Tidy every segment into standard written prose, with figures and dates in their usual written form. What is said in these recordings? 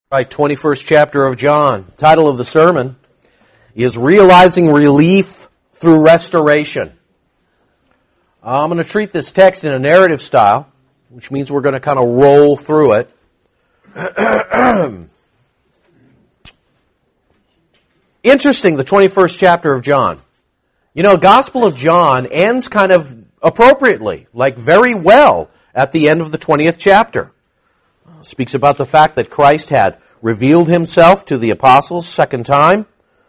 Right, 21st chapter of John. Title of the sermon is Realizing Relief Through Restoration. I'm going to treat this text in a narrative style, which means we're going to kind of roll through it. Interesting, the 21st chapter of John. You know, Gospel of John ends kind of appropriately, like very well, at the end of the 20th chapter. Speaks about the fact that Christ had revealed himself to the apostles second time,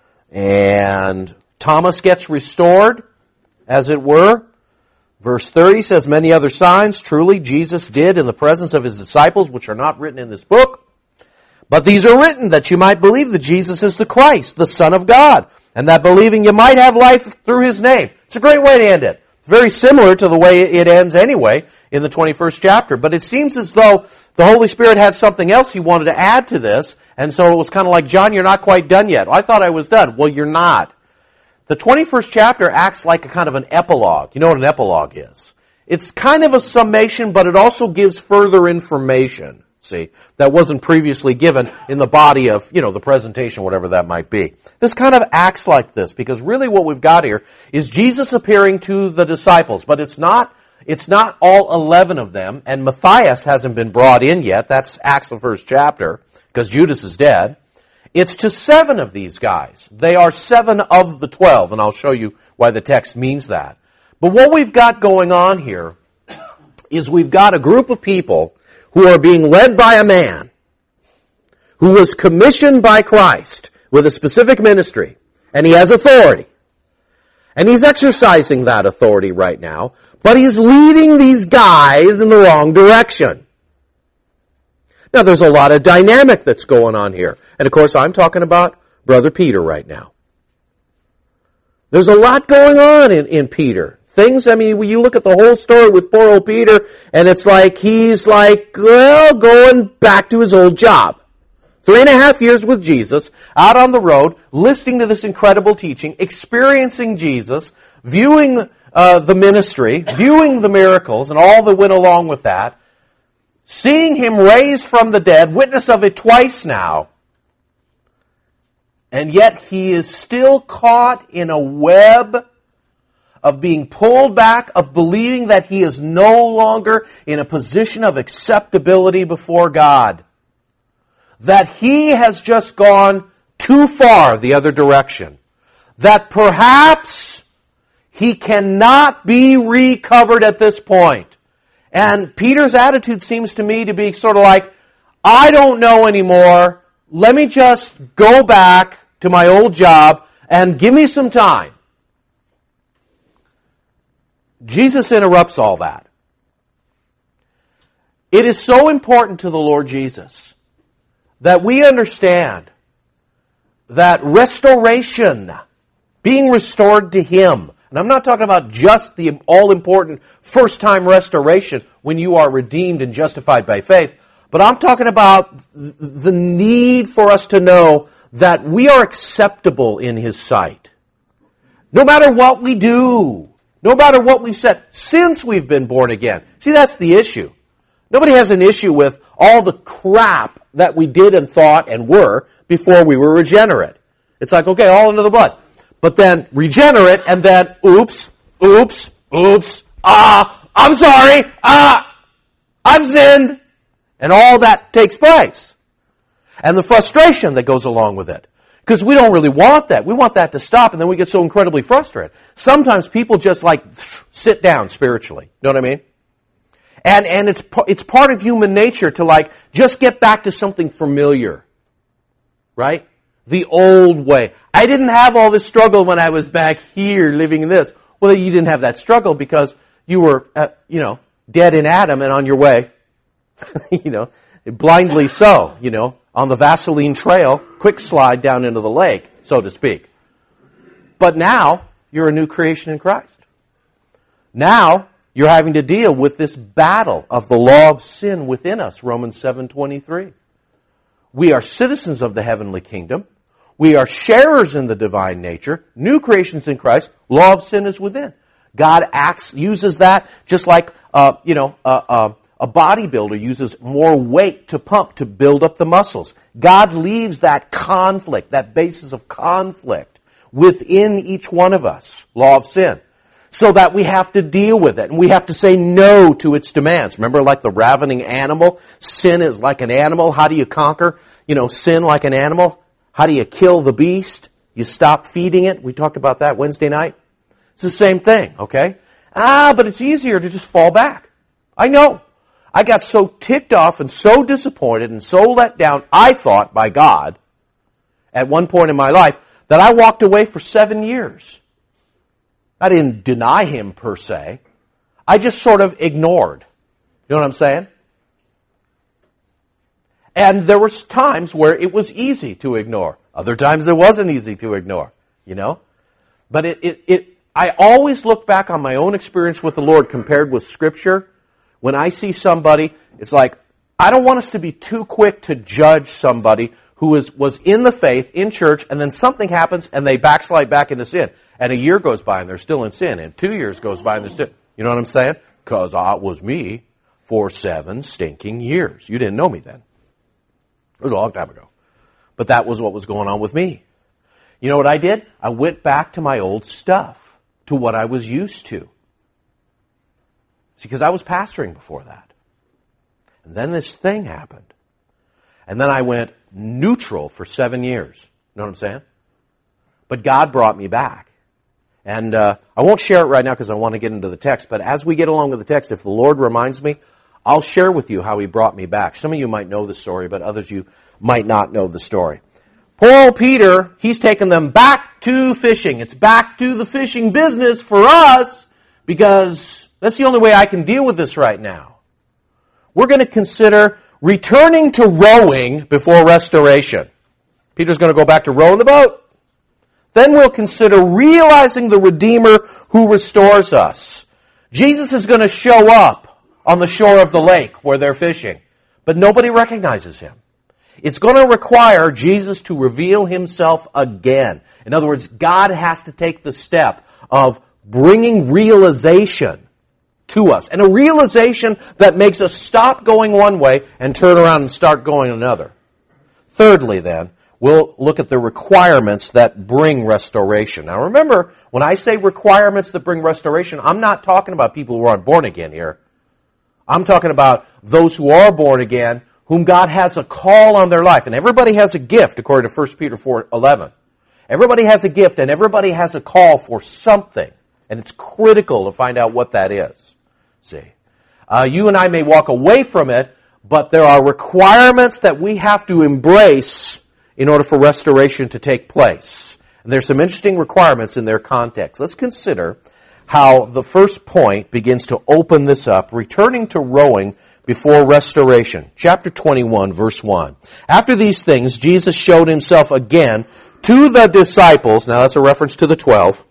and Thomas gets restored, as it were. Verse 30 says, many other signs truly Jesus did in the presence of his disciples, which are not written in this book. But these are written that you might believe that Jesus is the Christ, the Son of God, and that believing you might have life through his name. It's a great way to end it. Very similar to the way it ends anyway in the 21st chapter. But it seems as though the Holy Spirit had something else he wanted to add to this, and so it was kind of like, John, you're not quite done yet. Well, I thought I was done. Well, you're not. The 21st chapter acts like a kind of an epilogue. You know what an epilogue is? It's kind of a summation, but it also gives further information, see, that wasn't previously given in the body of, the presentation, whatever that might be. This kind of acts like this, because really what we've got here is Jesus appearing to the disciples, but it's not all 11 of them, and Matthias hasn't been brought in yet. That's Acts the first chapter, because Judas is dead. It's to 7 of these guys. They are 7 of the 12, and I'll show you why the text means that. But what we've got going on here is we've got a group of people who are being led by a man who was commissioned by Christ with a specific ministry, and he has authority. And he's exercising that authority right now, but he's leading these guys in the wrong direction. Now, there's a lot of dynamic that's going on here. And of course, I'm talking about Brother Peter right now. There's a lot going on in Peter. Things, when you look at the whole story with poor old Peter, and it's like he's going back to his old job. 3.5 years with Jesus, out on the road, listening to this incredible teaching, experiencing Jesus, viewing the ministry, viewing the miracles, and all that went along with that, seeing him raised from the dead, witness of it twice now, and yet he is still caught in a web of being pulled back, of believing that he is no longer in a position of acceptability before God. That he has just gone too far the other direction. That perhaps he cannot be recovered at this point. And Peter's attitude seems to me to be sort of like, I don't know anymore. Let me just go back to my old job and give me some time. Jesus interrupts all that. It is so important to the Lord Jesus that we understand that restoration, being restored to Him, and I'm not talking about just the all-important first-time restoration when you are redeemed and justified by faith, but I'm talking about the need for us to know that we are acceptable in His sight. No matter what we do, no matter what we've said, since we've been born again. See, that's the issue. Nobody has an issue with all the crap that we did and thought and were before we were regenerate. It's like, okay, all into the blood. But then regenerate, and then oops, I'm sorry, I've sinned. And all that takes place. And the frustration that goes along with it. Because we don't really want that. We want that to stop, and then we get so incredibly frustrated. Sometimes people just sit down spiritually. You know what I mean? And it's part of human nature to just get back to something familiar. Right? The old way. I didn't have all this struggle when I was back here living in this. Well, you didn't have that struggle because you were, dead in Adam and on your way, blindly so, on the Vaseline trail, quick slide down into the lake, so to speak. But now, you're a new creation in Christ. Now, you're having to deal with this battle of the law of sin within us, Romans 7:23. We are citizens of the heavenly kingdom. We are sharers in the divine nature, new creations in Christ. Law of sin is within. God uses that just like, a A bodybuilder uses more weight to pump to build up the muscles. God leaves that conflict, that basis of conflict within each one of us, law of sin, so that we have to deal with it and we have to say no to its demands. Remember, like the ravening animal, sin is like an animal. How do you conquer, sin like an animal? How do you kill the beast? You stop feeding it. We talked about that Wednesday night. It's the same thing, okay? But it's easier to just fall back. I know. I got so ticked off and so disappointed and so let down, I thought, by God, at one point in my life, that I walked away for 7 years. I didn't deny Him per se. I just sort of ignored. You know what I'm saying? And there were times where it was easy to ignore. Other times it wasn't easy to ignore, But I always look back on my own experience with the Lord compared with Scripture. When I see somebody, it's like, I don't want us to be too quick to judge somebody who was in the faith, in church, and then something happens and they backslide back into sin. And a year goes by and they're still in sin. And 2 years goes by and they're still, you know what I'm saying? Because it was me for 7 stinking years. You didn't know me then. It was a long time ago. But that was what was going on with me. You know what I did? I went back to my old stuff, to what I was used to. Because I was pastoring before that. And then this thing happened. And then I went neutral for 7 years. You know what I'm saying? But God brought me back. And I won't share it right now because I want to get into the text. But as we get along with the text, if the Lord reminds me, I'll share with you how He brought me back. Some of you might know the story, but others of you might not know the story. Poor old Peter, he's taken them back to fishing. It's back to the fishing business for us because that's the only way I can deal with this right now. We're going to consider returning to rowing before restoration. Peter's going to go back to rowing the boat. Then we'll consider realizing the Redeemer who restores us. Jesus is going to show up on the shore of the lake where they're fishing, but nobody recognizes Him. It's going to require Jesus to reveal Himself again. In other words, God has to take the step of bringing realization to us. And a realization that makes us stop going one way and turn around and start going another. Thirdly, then, we'll look at the requirements that bring restoration. Now remember, when I say requirements that bring restoration, I'm not talking about people who aren't born again here. I'm talking about those who are born again, whom God has a call on their life. And everybody has a gift, according to 1 Peter 4:11. Everybody has a gift and everybody has a call for something. And it's critical to find out what that is. See, you and I may walk away from it, but there are requirements that we have to embrace in order for restoration to take place. And there's some interesting requirements in their context. Let's consider how the first point begins to open this up, returning to rowing before restoration. Chapter 21, verse 1. After these things, Jesus showed Himself again to the disciples, now that's a reference to the 12,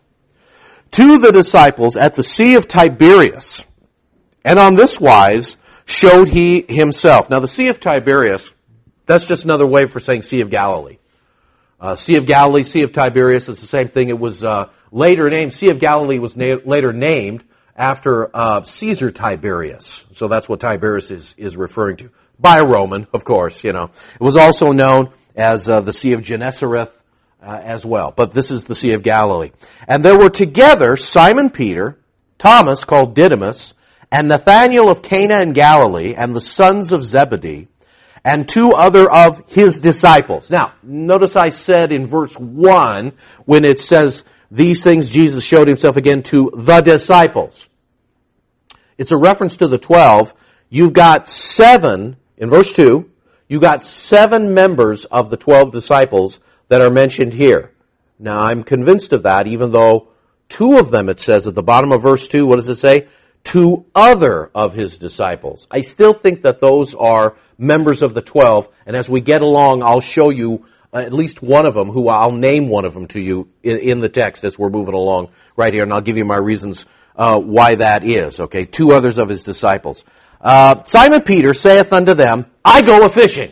to the disciples at the Sea of Tiberias. And on this wise showed He Himself. Now the Sea of Tiberias, that's just another way for saying Sea of Galilee. Sea of Galilee, Sea of Tiberias is the same thing. It was later named, Sea of Galilee was later named after Caesar Tiberius. So that's what Tiberias is referring to. By a Roman, of course, It was also known as the Sea of Gennesareth as well. But this is the Sea of Galilee. And there were together Simon Peter, Thomas called Didymus, and Nathanael of Cana in Galilee, and the sons of Zebedee, and 2 other of His disciples. Now, notice I said in verse 1, when it says, these things Jesus showed Himself again to the disciples. It's a reference to the 12. You've got 7, in verse 2, you've got 7 members of the 12 disciples that are mentioned here. Now, I'm convinced of that, even though 2 of them, it says at the bottom of verse 2, what does it say? 2 other of His disciples. I still think that those are members of the 12, and as we get along, I'll show you at least one of them, who I'll name one of them to you in the text as we're moving along right here, and I'll give you my reasons why that is. Okay, 2 others of His disciples. Simon Peter saith unto them, I go a-fishing.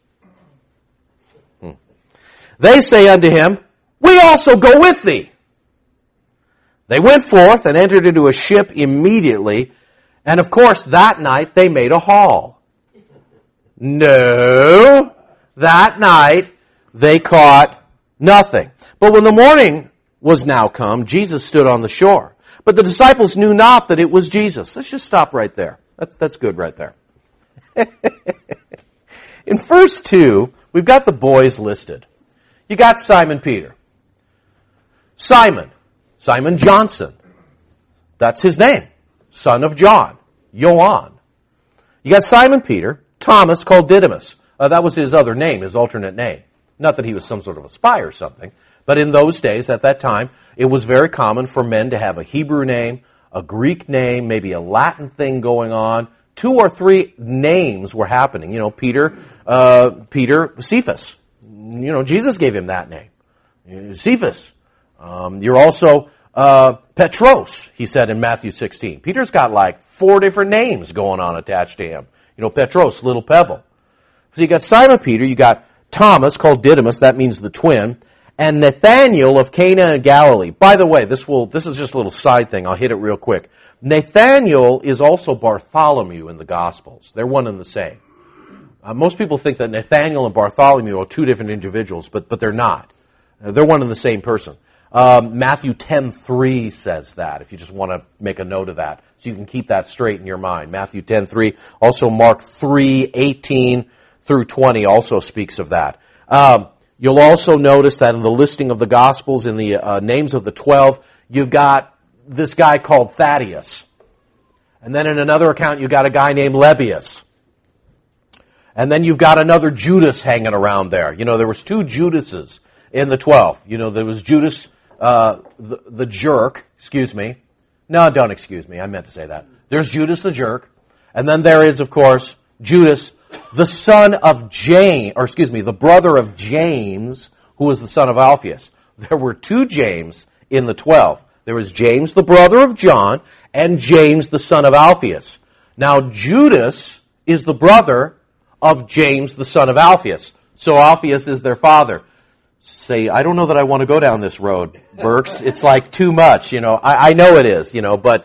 They say unto Him, we also go with thee. They went forth and entered into a ship immediately, And of course, that night they made a haul. No, that night they caught nothing. But when the morning was now come, Jesus stood on the shore. But the disciples knew not that it was Jesus. Let's just stop right there. That's good right there. In verse 2, we've got the boys listed. You got Simon Peter. Simon Johnson. That's his name. Son of John. Yoan. You got Simon Peter. Thomas, called Didymus. That was his other name, his alternate name. Not that he was some sort of a spy or something. But in those days, at that time, it was very common for men to have a Hebrew name, a Greek name, maybe a Latin thing going on. 2 or 3 names were happening. You know, Peter, Cephas. You know, Jesus gave him that name. Cephas. You're also Petros, he said in Matthew 16. Peter's got like 4 different names going on attached to him. You know, Petros, little pebble. So you got Simon Peter, you got Thomas, called Didymus, that means the twin, and Nathanael of Cana in Galilee. By the way, this is just a little side thing. I'll hit it real quick. Nathanael is also Bartholomew in the Gospels. They're one and the same. Most people think that Nathanael and Bartholomew are 2 different individuals, but they're not. They're one and the same person. Matthew 10:3 says that, if you just want to make a note of that, so you can keep that straight in your mind. Matthew 10:3. Also Mark 3:18 through 20 also speaks of that. You'll also notice that in the listing of the Gospels, in the names of the 12, you've got this guy called Thaddeus. And then in another account, you've got a guy named Lebbeus. And then you've got another Judas hanging around there. You know, there was 2 Judases in the 12. You know, there was Judas, the jerk, excuse me. No, don't excuse me. I meant to say that. There's Judas the jerk. And then there is, of course, Judas, the son of James, or excuse me, the brother of James, who was the son of Alphaeus. There were 2 James in the 12. There was James, the brother of John, and James, the son of Alphaeus. Now, Judas is the brother of James, the son of Alphaeus. So Alphaeus is their father. Say, I don't know that I want to go down this road, Burks. It's like too much, you know. I know it is, you know, but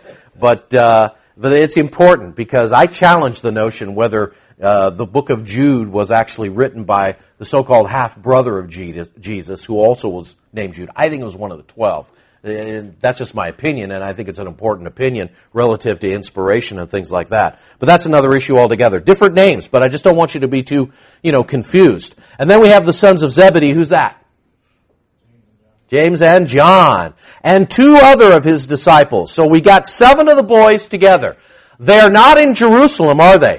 it's important because I challenge the notion whether the book of Jude was actually written by the so-called half-brother of Jesus, who also was named Jude. I think it was one of the 12. And that's just my opinion, and I think it's an important opinion relative to inspiration and things like that. But that's another issue altogether. Different names, but I just don't want you to be too, confused. And then we have the sons of Zebedee. Who's that? James and John. And 2 other of his disciples. So we got 7 of the boys together. They're not in Jerusalem, are they?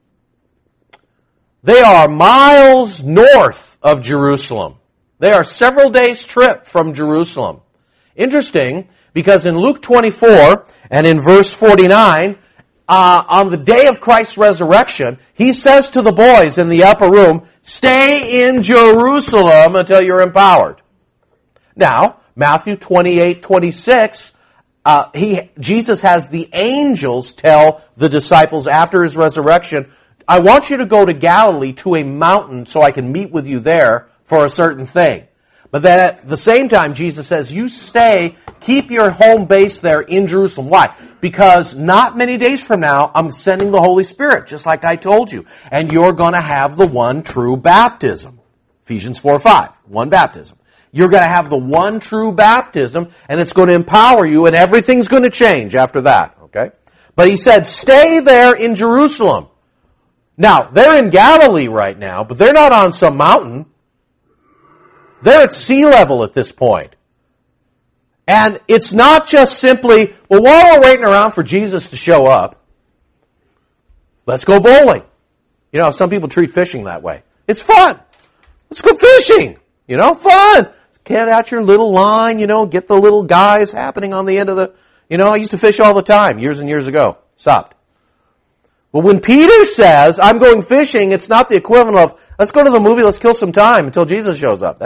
They are miles north of Jerusalem. They are several days' trip from Jerusalem. Interesting, because in Luke 24 and in verse 49, on the day of Christ's resurrection, he says to the boys in the upper room, stay in Jerusalem until you're empowered. Now, Matthew 28:26, Jesus has the angels tell the disciples after his resurrection, I want you to go to Galilee to a mountain so I can meet with you there for a certain thing. But then at the same time, Jesus says, you stay, keep your home base there in Jerusalem. Why? Because not many days from now, I'm sending the Holy Spirit, just like I told you. And you're going to have the one true baptism. Ephesians 4:5, one baptism. You're going to have the one true baptism, and it's going to empower you, and everything's going to change after that. Okay? But he said, stay there in Jerusalem. Now, they're in Galilee right now, but they're not on some mountain. They're at sea level at this point. And it's not just simply, well, while we're waiting around for Jesus to show up, let's go bowling. You know, some people treat fishing that way. It's fun. Let's go fishing. Fun. Get out your little line, get the little guys happening on the end of the, I used to fish all the time years and years ago. Stopped. But when Peter says, I'm going fishing, it's not the equivalent of, let's go to the movie, let's kill some time until Jesus shows up.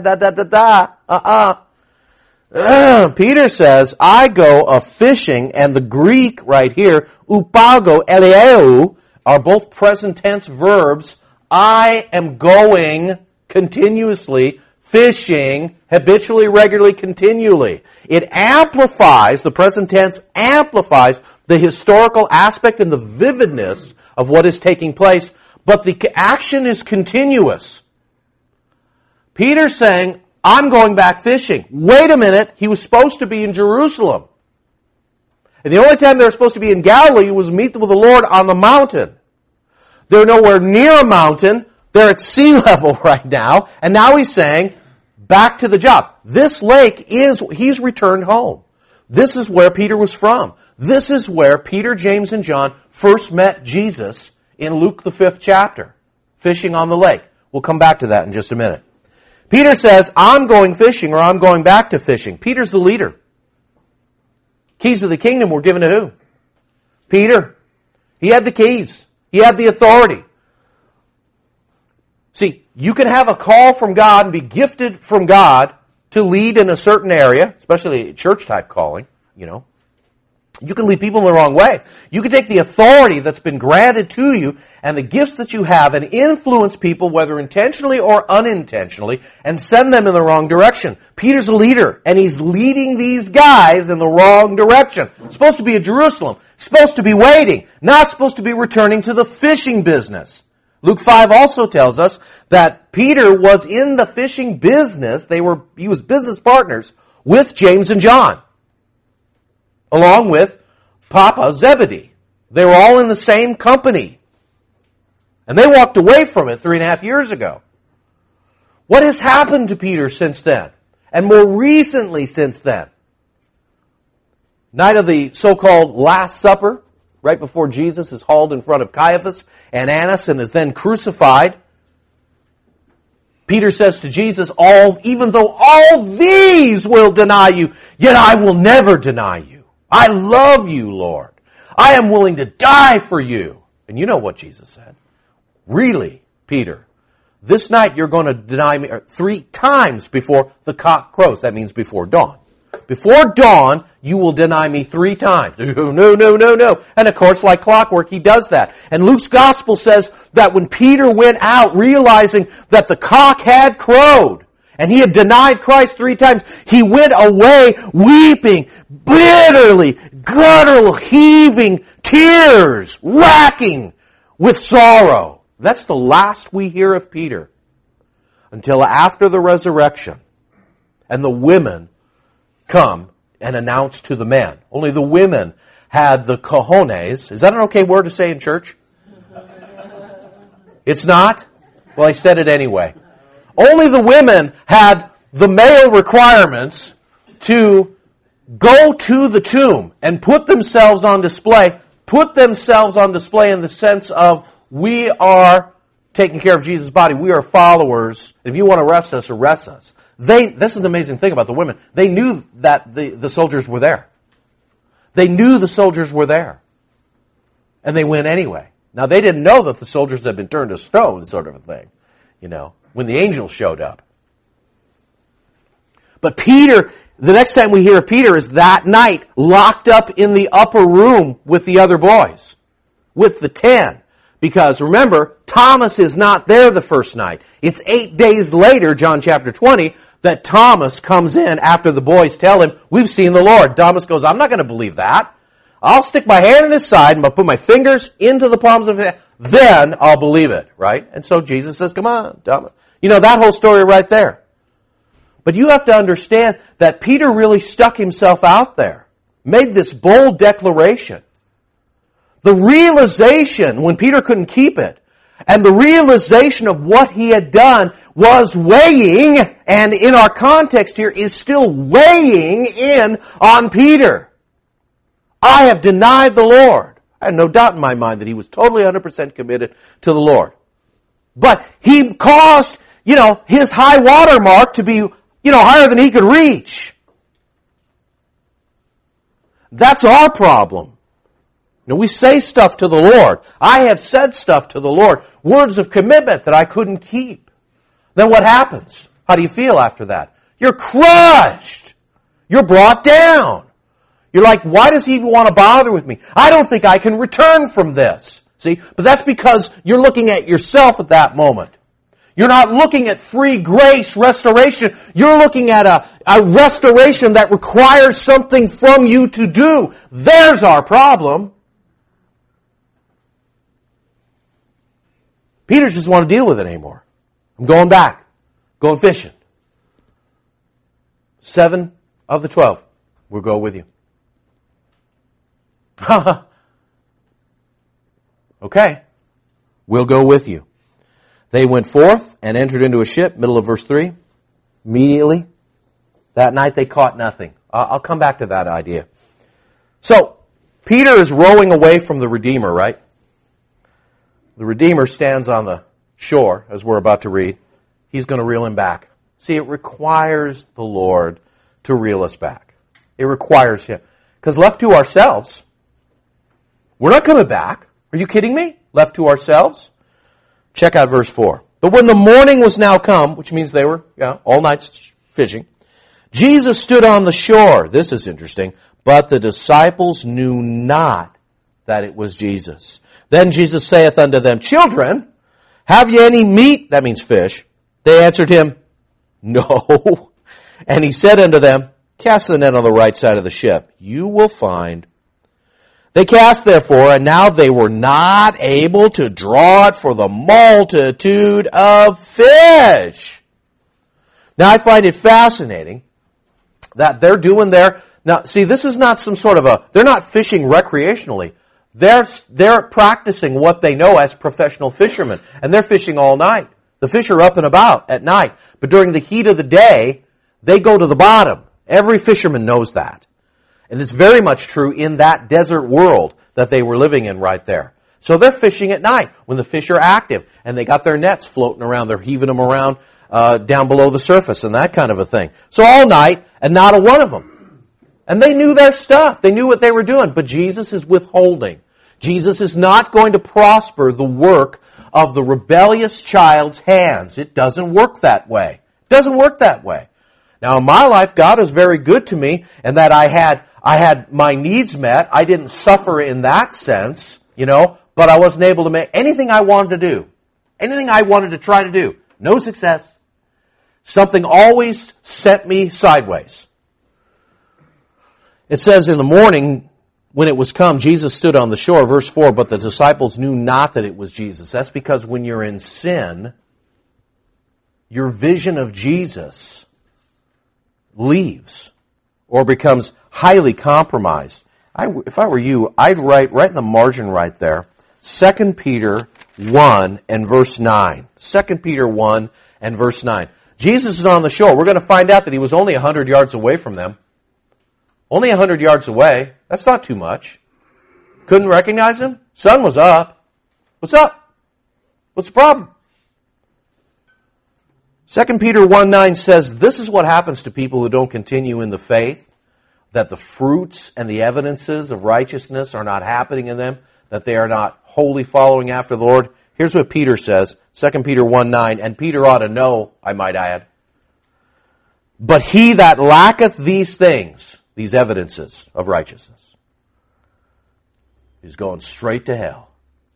Peter says, I go a-fishing, and the Greek right here, upago, eleeu, are both present tense verbs. I am going continuously fishing, habitually, regularly, continually. It amplifies, the present tense amplifies the historical aspect and the vividness of what is taking place, but the action is continuous. Peter's saying, I'm going back fishing. Wait a minute, he was supposed to be in Jerusalem. And the only time they were supposed to be in Galilee was meet with the Lord on the mountain. They're nowhere near a mountain. They're at sea level right now. And now he's saying, back to the job. This lake he's returned home. This is where Peter was from. This is where Peter, James, and John first met Jesus in Luke the 5th chapter, fishing on the lake. We'll come back to that in just a minute. Peter says, I'm going fishing, or I'm going back to fishing. Peter's the leader. Keys of the kingdom were given to who? Peter. He had the keys. He had the authority. See, you can have a call from God and be gifted from God to lead in a certain area, especially a church-type calling, You can lead people in the wrong way. You can take the authority that's been granted to you and the gifts that you have and influence people, whether intentionally or unintentionally, and send them in the wrong direction. Peter's a leader, and he's leading these guys in the wrong direction. Supposed to be at Jerusalem. Supposed to be waiting. Not supposed to be returning to the fishing business. Luke 5 also tells us that Peter was in the fishing business. He was business partners with James and John, along with Papa Zebedee. They were all in the same company. And they walked away from it 3.5 years ago. What has happened to Peter since then? And more recently since then? Night of the so-called Last Supper, right before Jesus is hauled in front of Caiaphas and Annas and is then crucified. Peter says to Jesus, even though all these will deny you, yet I will never deny you. I love you, Lord. I am willing to die for you. And you know what Jesus said. Really, Peter, this night you're going to deny me 3 times before the cock crows. That means before dawn. Before dawn, you will deny me 3 times. No. And of course, like clockwork, he does that. And Luke's gospel says that when Peter went out realizing that the cock had crowed, and he had denied Christ 3 times, he went away weeping, bitterly, guttural, heaving, tears, racking with sorrow. That's the last we hear of Peter until after the resurrection. And the women come and announce to the men. Only the women had the cojones. Is that an okay word to say in church? It's not? Well, I said it anyway. Only the women had the male requirements to go to the tomb and put themselves on display. Put themselves on display in the sense of, we are taking care of Jesus' body. We are followers. If you want to arrest us, arrest us. This is the amazing thing about the women. They knew that the soldiers were there. They knew the soldiers were there. And they went anyway. Now, they didn't know that the soldiers had been turned to stone, sort of a thing, when the angels showed up. But Peter, the next time we hear of Peter is that night, locked up in the upper room with the other boys, with the 10. Because remember, Thomas is not there the first night. It's 8 days later, John chapter 20, that Thomas comes in after the boys tell him, we've seen the Lord. Thomas goes, I'm not going to believe that. I'll stick my hand in his side and I'll put my fingers into the palms of his hand. Then I'll believe it, right? And so Jesus says, come on, Thomas. That whole story right there. But you have to understand that Peter really stuck himself out there, made this bold declaration. The realization, when Peter couldn't keep it, and the realization of what he had done was weighing, and in our context here, is still weighing in on Peter. I have denied the Lord. I had no doubt in my mind that he was totally 100% committed to the Lord. But he caused, his high water mark to be, higher than he could reach. That's our problem. We say stuff to the Lord. I have said stuff to the Lord, words of commitment that I couldn't keep. Then what happens? How do you feel after that? You're crushed. You're brought down. You're like, why does he even want to bother with me? I don't think I can return from this. See? But that's because you're looking at yourself at that moment. You're not looking at free grace restoration. You're looking at a restoration that requires something from you to do. There's our problem. Peter doesn't want to deal with it anymore. I'm going back. Going fishing. 7 of the 12 will go with you. Okay. We'll go with you. They went forth and entered into a ship, middle of verse 3. Immediately, that night they caught nothing. I'll come back to that idea. So, Peter is rowing away from the Redeemer, right? The Redeemer stands on the shore, as we're about to read. He's going to reel him back. See, it requires the Lord to reel us back. It requires Him. Because left to ourselves, we're not coming back. Are you kidding me? Left to ourselves? Check out verse 4. But when the morning was now come, which means they were all night fishing, Jesus stood on the shore. This is interesting. But the disciples knew not that it was Jesus. Then Jesus saith unto them, Children, have ye any meat? That means fish. They answered him, No. And he said unto them, Cast the net on the right side of the ship. You will find. They cast therefore, and now they were not able to draw it for the multitude of fish. Now I find it fascinating that they're doing their... Now, see, this is not some sort of they're not fishing recreationally. They're practicing what they know as professional fishermen. And they're fishing all night. The fish are up and about at night. But during the heat of the day, they go to the bottom. Every fisherman knows that. And it's very much true in that desert world that they were living in right there. So they're fishing at night when the fish are active. And they got their nets floating around. They're heaving them around down below the surface and that kind of a thing. So all night, and not a one of them. And they knew their stuff. They knew what they were doing. But Jesus is withholding. Jesus is not going to prosper the work of the rebellious child's hands. It doesn't work that way. It doesn't work that way. Now in my life, God is very good to me, and that I had my needs met. I didn't suffer in that sense, but I wasn't able to make anything I wanted to do. Anything I wanted to try to do. No success. Something always sent me sideways. It says in the morning, when it was come, Jesus stood on the shore, verse 4, but the disciples knew not that it was Jesus. That's because when you're in sin, your vision of Jesus leaves or becomes highly compromised. If I were you, I'd write right in the margin right there, 2 Peter 1 and verse 9. 2 Peter 1 and verse 9. Jesus is on the shore. We're going to find out that He was only 100 yards away from them. Only 100 yards away. That's not too much. Couldn't recognize Him? Sun was up. What's up? What's the problem? 2 Peter 1:9 says, this is what happens to people who don't continue in the faith, that the fruits and the evidences of righteousness are not happening in them, that they are not wholly following after the Lord. Here's what Peter says, 2 Peter 1:9, and Peter ought to know, I might add. But he that lacketh these things, these evidences of righteousness, is going straight to hell.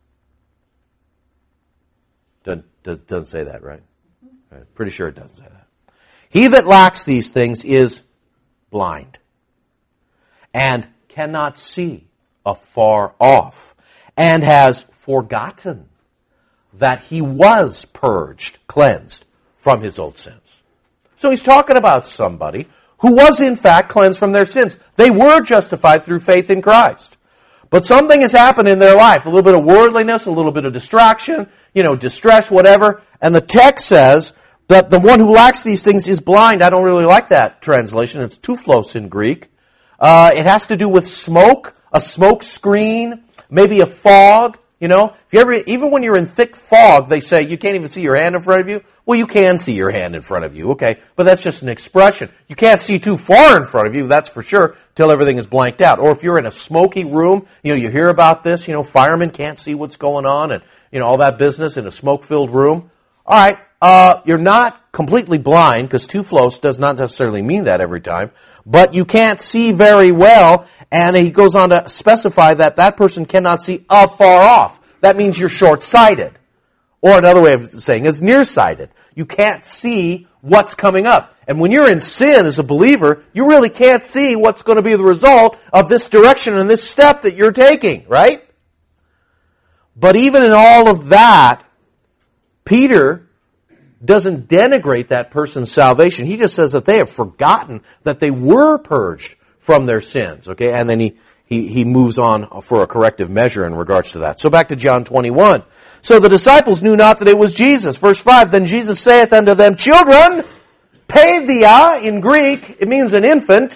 Doesn't say that, right? Pretty sure it doesn't say that. He that lacks these things is blind and cannot see afar off and has forgotten that he was purged, cleansed from his old sins. So he's talking about somebody who was in fact cleansed from their sins. They were justified through faith in Christ. But something has happened in their life. A little bit of worldliness, a little bit of distraction, distress, whatever. And the text says that the one who lacks these things is blind. I don't really like that translation. It's tuflos in Greek. It has to do with smoke, a smoke screen, maybe a fog. Even when you're in thick fog, they say you can't even see your hand in front of you. Well, you can see your hand in front of you, okay? But that's just an expression. You can't see too far in front of you, that's for sure, till everything is blanked out. Or if you're in a smoky room, you hear about this, firemen can't see what's going on and, all that business in a smoke-filled room. All right, you're not completely blind, because tuflos does not necessarily mean that every time, but you can't see very well, and he goes on to specify that person cannot see afar off. That means you're short-sighted. Or another way of saying is nearsighted. You can't see what's coming up. And when you're in sin as a believer, you really can't see what's going to be the result of this direction and this step that you're taking, right? But even in all of that, Peter doesn't denigrate that person's salvation. He just says that they have forgotten that they were purged from their sins. Okay, and then he moves on for a corrective measure in regards to that. So back to John 21. So the disciples knew not that it was Jesus. Verse 5, then Jesus saith unto them, Children, paedia in Greek, it means an infant.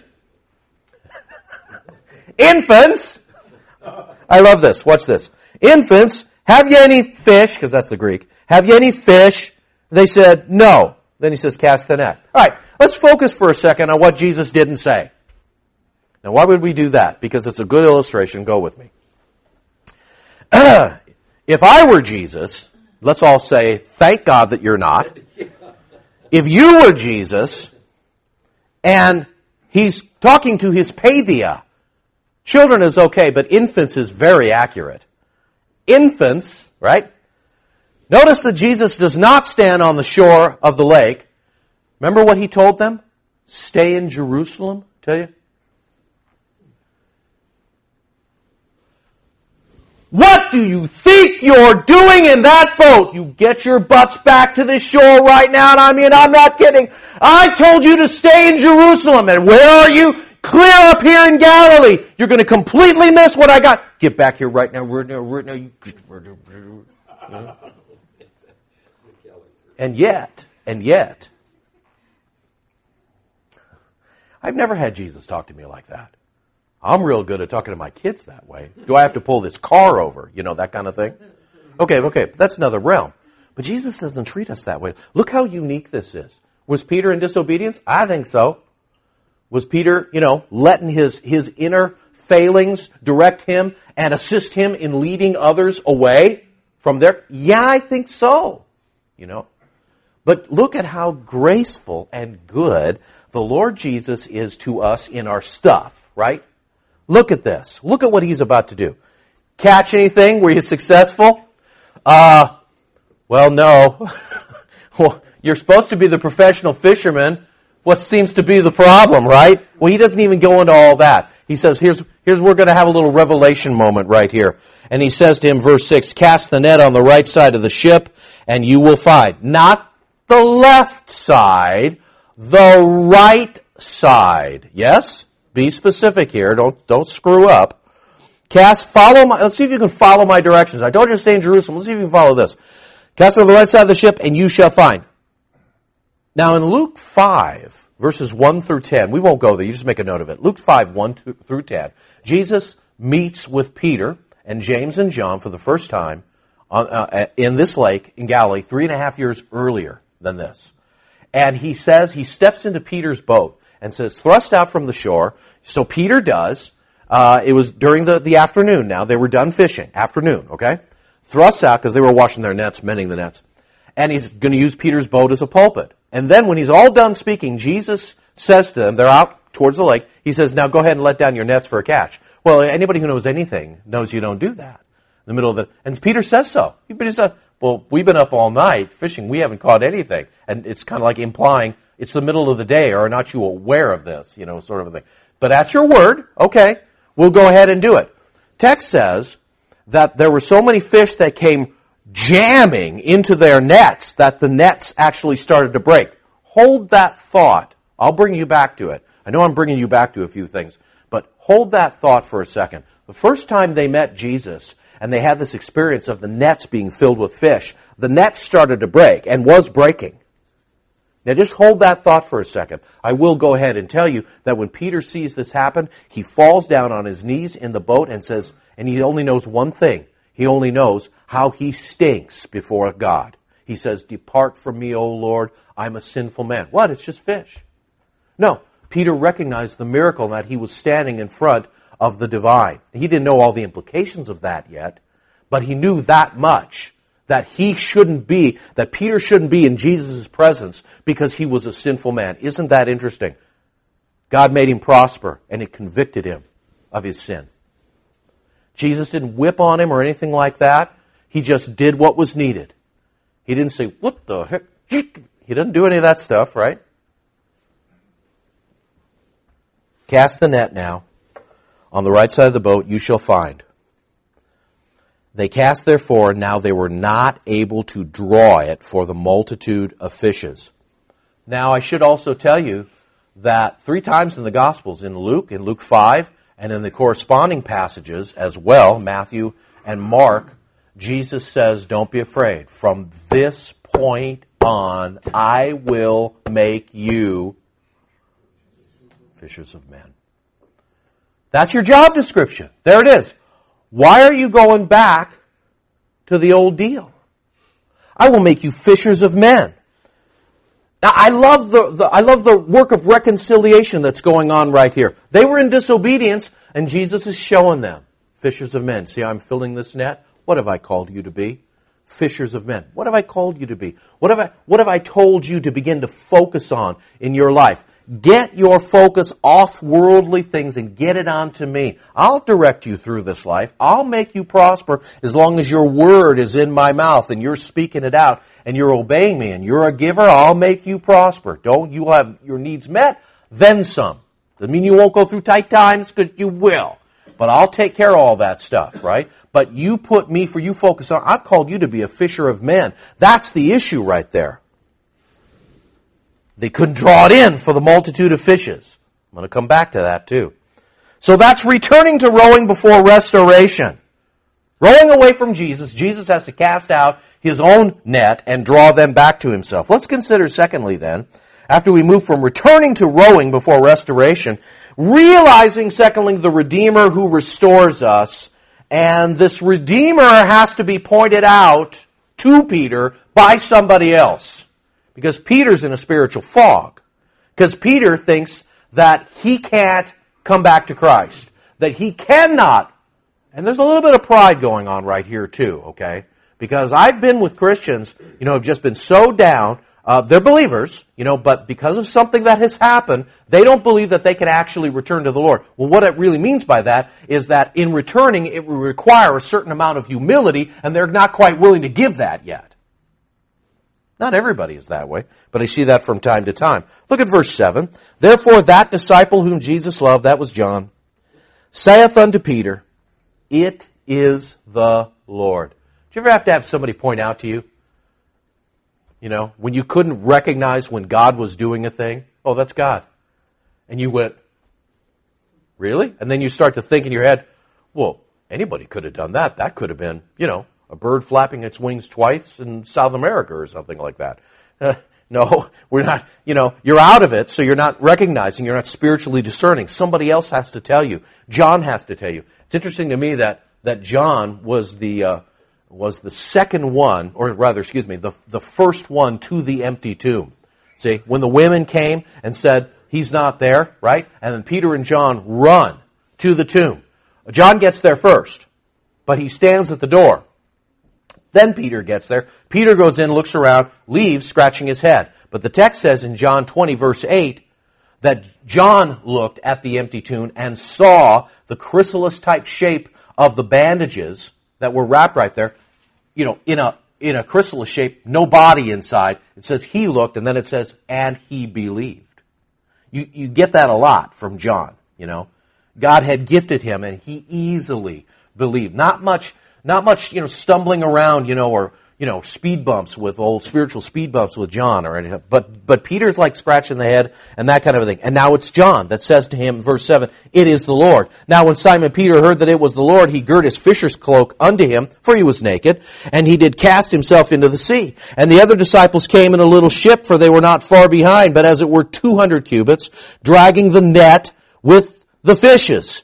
Infants. I love this. Watch this. Infants, have ye any fish? Because that's the Greek. Have ye any fish? They said, no. Then he says, cast the net. All right, let's focus for a second on what Jesus didn't say. Now, why would we do that? Because it's a good illustration. Go with me. If I were Jesus, let's all say, thank God that you're not. If you were Jesus, and he's talking to his paedia, children is okay, but infants is very accurate. Infants, right? Notice that Jesus does not stand on the shore of the lake. Remember what he told them? Stay in Jerusalem, tell you? What do you think you're doing in that boat? You get your butts back to the shore right now, and I mean, I'm not kidding. I told you to stay in Jerusalem, and where are you? Clear up here in Galilee. You're going to completely miss what I got. Get back here right now. And yet, I've never had Jesus talk to me like that. I'm real good at talking to my kids that way. Do I have to pull this car over? You know, that kind of thing. Okay, that's another realm. But Jesus doesn't treat us that way. Look how unique this is. Was Peter in disobedience? I think so. Was Peter, letting his inner failings direct him and assist him in leading others away from there? Yeah, I think so. But look at how graceful and good the Lord Jesus is to us in our stuff, right? Look at this. Look at what he's about to do. Catch anything? Were you successful? Well, no. Well, you're supposed to be the professional fisherman. What seems to be the problem, right? Well, he doesn't even go into all that. He says, here's we're going to have a little revelation moment right here. And he says to him, verse 6, cast the net on the right side of the ship, and you will find. Not the left side, the right side. Yes? Be specific here. Don't screw up. Let's see if you can follow my directions. I told you to stay in Jerusalem. Let's see if you can follow this. Cast it on the right side of the ship, and you shall find. Now in Luke 5, verses 1 through 10, we won't go there. You just make a note of it. Luke 5, 1 through 10. Jesus meets with Peter and James and John for the first time in this lake in Galilee 3.5 years earlier than this. And he steps into Peter's boat and says, thrust out from the shore. So Peter does. It was during the afternoon now. They were done fishing. Afternoon, okay? Thrusts out because they were washing their nets, mending the nets. And he's going to use Peter's boat as a pulpit. And then when he's all done speaking, Jesus says to them, they're out towards the lake, he says, now go ahead and let down your nets for a catch. Well, anybody who knows anything knows you don't do that. In the middle of and Peter says so. Peter says, well, we've been up all night fishing. We haven't caught anything. And it's kind of like implying it's the middle of the day, or aren't you aware of this, sort of a thing. But at your word, okay, we'll go ahead and do it. Text says that there were so many fish that came jamming into their nets that the nets actually started to break. Hold that thought. I'll bring you back to it. I know I'm bringing you back to a few things, but hold that thought for a second. The first time they met Jesus and they had this experience of the nets being filled with fish, the nets started to break and was breaking. Now just hold that thought for a second. I will go ahead and tell you that when Peter sees this happen, he falls down on his knees in the boat and says, and he only knows one thing. He only knows how he stinks before God. He says, depart from me, O Lord, I'm a sinful man. What? It's just fish. No, Peter recognized the miracle that he was standing in front of the divine. He didn't know all the implications of that yet, but he knew that much, that Peter shouldn't be in Jesus' presence because he was a sinful man. Isn't that interesting? God made him prosper, and it convicted him of his sin. Jesus didn't whip on him or anything like that. He just did what was needed. He didn't say, what the heck? He doesn't do any of that stuff, right? Cast the net now. On the right side of the boat you shall find. They cast therefore, and now they were not able to draw it for the multitude of fishes. Now I should also tell you that 3 times in the Gospels, in Luke 5, and in the corresponding passages as well, Matthew and Mark, Jesus says, don't be afraid. From this point on, I will make you fishers of men. That's your job description. There it is. Why are you going back to the old deal? I will make you fishers of men. Now, I love the work of reconciliation that's going on right here. They were in disobedience, and Jesus is showing them, fishers of men. See, I'm filling this net. What have I called you to be? Fishers of men. What have I called you to be? What have I told you to begin to focus on in your life? Get your focus off worldly things and get it onto me. I'll direct you through this life. I'll make you prosper as long as your word is in my mouth and you're speaking it out and you're obeying me and you're a giver. I'll make you prosper. You have your needs met, then some. Doesn't mean you won't go through tight times, because you will. But I'll take care of all that stuff, right? But you focus on, I've called you to be a fisher of men. That's the issue right there. They couldn't draw it in for the multitude of fishes. I'm going to come back to that too. So that's returning to rowing before restoration. Rowing away from Jesus, Jesus has to cast out his own net and draw them back to himself. Let's consider secondly then, after we move from returning to rowing before restoration, realizing secondly the Redeemer who restores us, and this Redeemer has to be pointed out to Peter by somebody else. Because Peter's in a spiritual fog. Because Peter thinks that he can't come back to Christ. That he cannot. And there's a little bit of pride going on right here too, okay? Because I've been with Christians, have just been so down. They're believers, but because of something that has happened, they don't believe that they can actually return to the Lord. Well, what it really means by that is that in returning, it will require a certain amount of humility, and they're not quite willing to give that yet. Not everybody is that way, but I see that from time to time. Look at verse 7. Therefore that disciple whom Jesus loved, that was John, saith unto Peter, it is the Lord. Did you ever have to have somebody point out to you? When you couldn't recognize when God was doing a thing? Oh, that's God. And you went, really? And then you start to think in your head, well, anybody could have done that. That could have been, a bird flapping its wings twice in South America or something like that. No, we're not, you're out of it, so you're not recognizing, you're not spiritually discerning. Somebody else has to tell you. John has to tell you. It's interesting to me that John was the second one, or rather, the first one to the empty tomb. See, when the women came and said, he's not there, right? And then Peter and John run to the tomb. John gets there first, but he stands at the door. Then Peter gets there. Peter goes in, looks around, leaves, scratching his head. But the text says in John 20, verse 8, that John looked at the empty tomb and saw the chrysalis-type shape of the bandages that were wrapped right there, in a chrysalis shape, no body inside. It says he looked, and then it says, and he believed. You get that a lot from John, God had gifted him, and he easily believed. Not much, stumbling around, or speed bumps with spiritual speed bumps with John or anything. But Peter's like scratching the head and that kind of a thing. And now it's John that says to him, verse 7, it is the Lord. Now when Simon Peter heard that it was the Lord, he girt his fisher's cloak unto him, for he was naked, and he did cast himself into the sea. And the other disciples came in a little ship, for they were not far behind, but as it were 200 cubits, dragging the net with the fishes.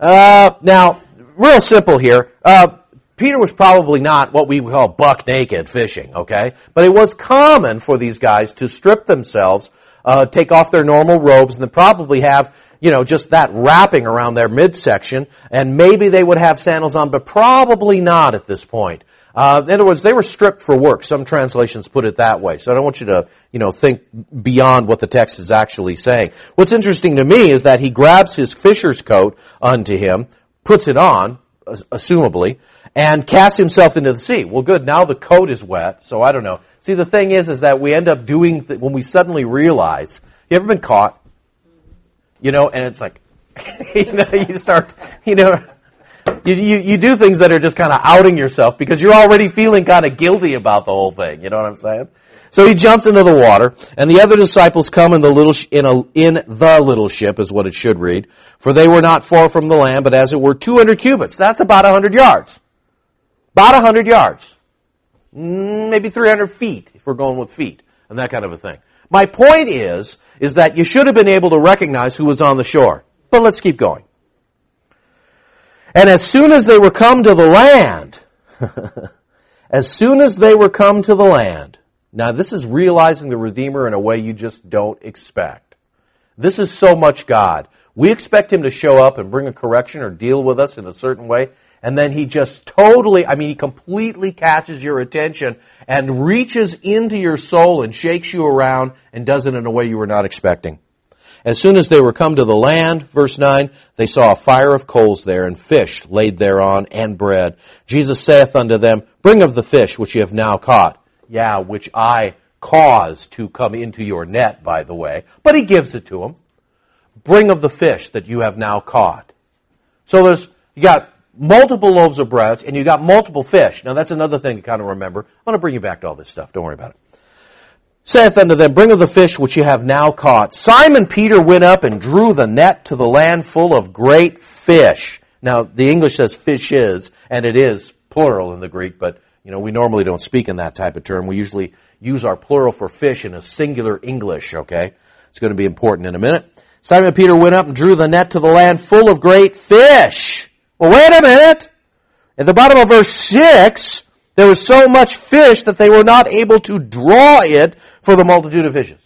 Now, real simple here. Peter was probably not what we would call buck naked fishing, okay? But it was common for these guys to strip themselves, take off their normal robes, and then probably have, just that wrapping around their midsection, and maybe they would have sandals on, but probably not at this point. In other words, they were stripped for work. Some translations put it that way. So I don't want you to, think beyond what the text is actually saying. What's interesting to me is that he grabs his fisher's coat unto him, puts it on, assumably, and casts himself into the sea. Well, good, now the coat is wet, so I don't know. See, the thing is that we end up doing, when we suddenly realize, you ever been caught? You know, and it's like, you start, you do things that are just kind of outing yourself because you're already feeling kind of guilty about the whole thing. You know what I'm saying? So he jumps into the water, and the other disciples come in the little ship, is what it should read. For they were not far from the land, but as it were 200 cubits. That's about 100 yards. About 100 yards. Maybe 300 feet, if we're going with feet, and that kind of a thing. My point is that you should have been able to recognize who was on the shore. But let's keep going. And as soon as they were come to the land, now this is realizing the Redeemer in a way you just don't expect. This is so much God. We expect Him to show up and bring a correction or deal with us in a certain way, and then He just He completely catches your attention and reaches into your soul and shakes you around and does it in a way you were not expecting. As soon as they were come to the land, verse 9, they saw a fire of coals there, and fish laid thereon, and bread. Jesus saith unto them, Bring of the fish which ye have now caught. Yeah, which I caused to come into your net, by the way. But He gives it to them. Bring of the fish that you have now caught. So you got multiple loaves of bread, and you got multiple fish. Now that's another thing to kind of remember. I'm going to bring you back to all this stuff. Don't worry about it. Saith unto them, Bring of the fish which ye have now caught. Simon Peter went up and drew the net to the land full of great fish. Now, the English says fishes, and it is plural in the Greek, but we normally don't speak in that type of term. We usually use our plural for fish in a singular English, okay? It's going to be important in a minute. Simon Peter went up and drew the net to the land full of great fish. Well, wait a minute. At the bottom of verse 6, there was so much fish that they were not able to draw it for the multitude of fishes.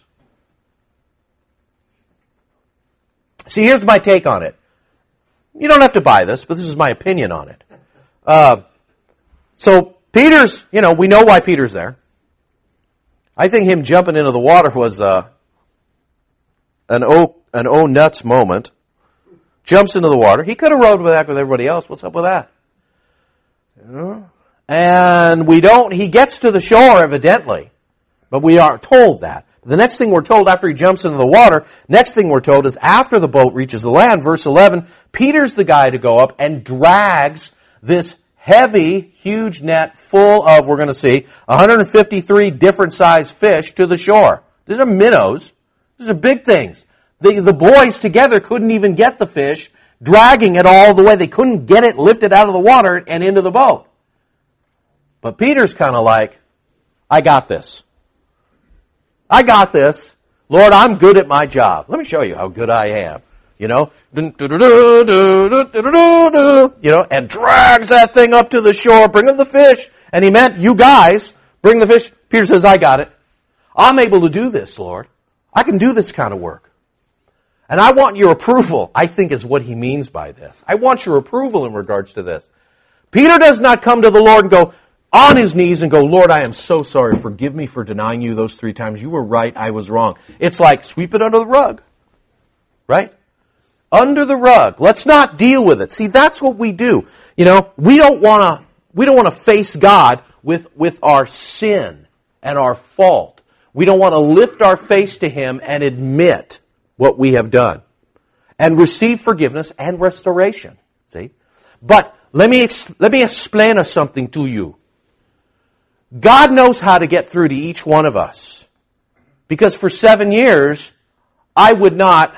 See, here's my take on it. You don't have to buy this, but this is my opinion on it. So Peter's, we know why Peter's there. I think him jumping into the water was an oh nuts moment. Jumps into the water. He could have rowed back with everybody else. What's up with that? And he gets to the shore evidently, but we aren't told that. The next thing we're told after he jumps into the water, next thing we're told is after the boat reaches the land, verse 11, Peter's the guy to go up and drags this heavy, huge net full of, we're going to see, 153 different sized fish to the shore. These are minnows. These are big things. The boys together couldn't even get the fish, dragging it all the way. They couldn't get it lifted out of the water and into the boat. But Peter's kind of like, I got this. I got this. Lord, I'm good at my job. Let me show you how good I am. And drags that thing up to the shore, bring him the fish. And he meant, you guys, bring the fish. Peter says, I got it. I'm able to do this, Lord. I can do this kind of work. And I want your approval, I think is what he means by this. I want your approval in regards to this. Peter does not come to the Lord and go on his knees and go, Lord, I am so sorry. Forgive me for denying you those 3 times. You were right. I was wrong. It's like, sweep it under the rug. Right? Under the rug. Let's not deal with it. See, that's what we do. We don't want to face God with our sin and our fault. We don't want to lift our face to Him and admit what we have done and receive forgiveness and restoration. See? But let me explain something to you. God knows how to get through to each one of us. Because for 7 years, I would not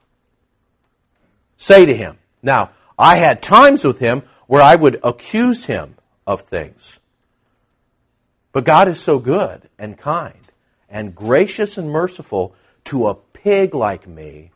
say to Him. Now, I had times with Him where I would accuse Him of things. But God is so good and kind and gracious and merciful to a pig like me.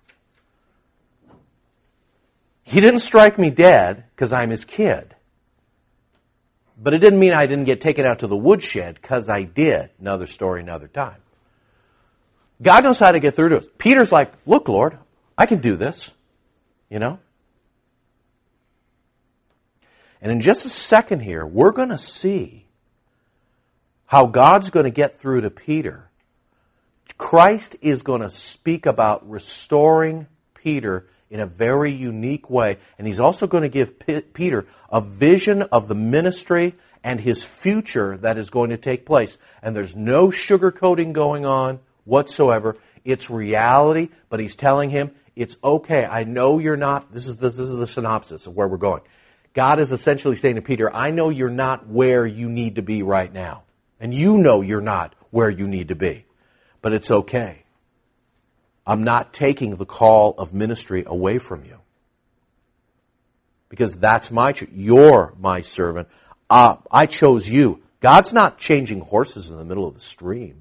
He didn't strike me dead because I'm His kid. But it didn't mean I didn't get taken out to the woodshed because I did. Another story, another time. God knows how to get through to us. Peter's like, look, Lord, I can do this. And in just a second here, we're going to see how God's going to get through to Peter. Christ is going to speak about restoring Peter in a very unique way. And He's also going to give Peter a vision of the ministry and his future that is going to take place. And there's no sugarcoating going on whatsoever. It's reality, but he's telling him, it's okay. I know you're not, this is the synopsis of where we're going. God is essentially saying to Peter, I know you're not where you need to be right now. And you know you're not where you need to be. But it's okay. I'm not taking the call of ministry away from you. Because that's you're my servant. I chose you. God's not changing horses in the middle of the stream.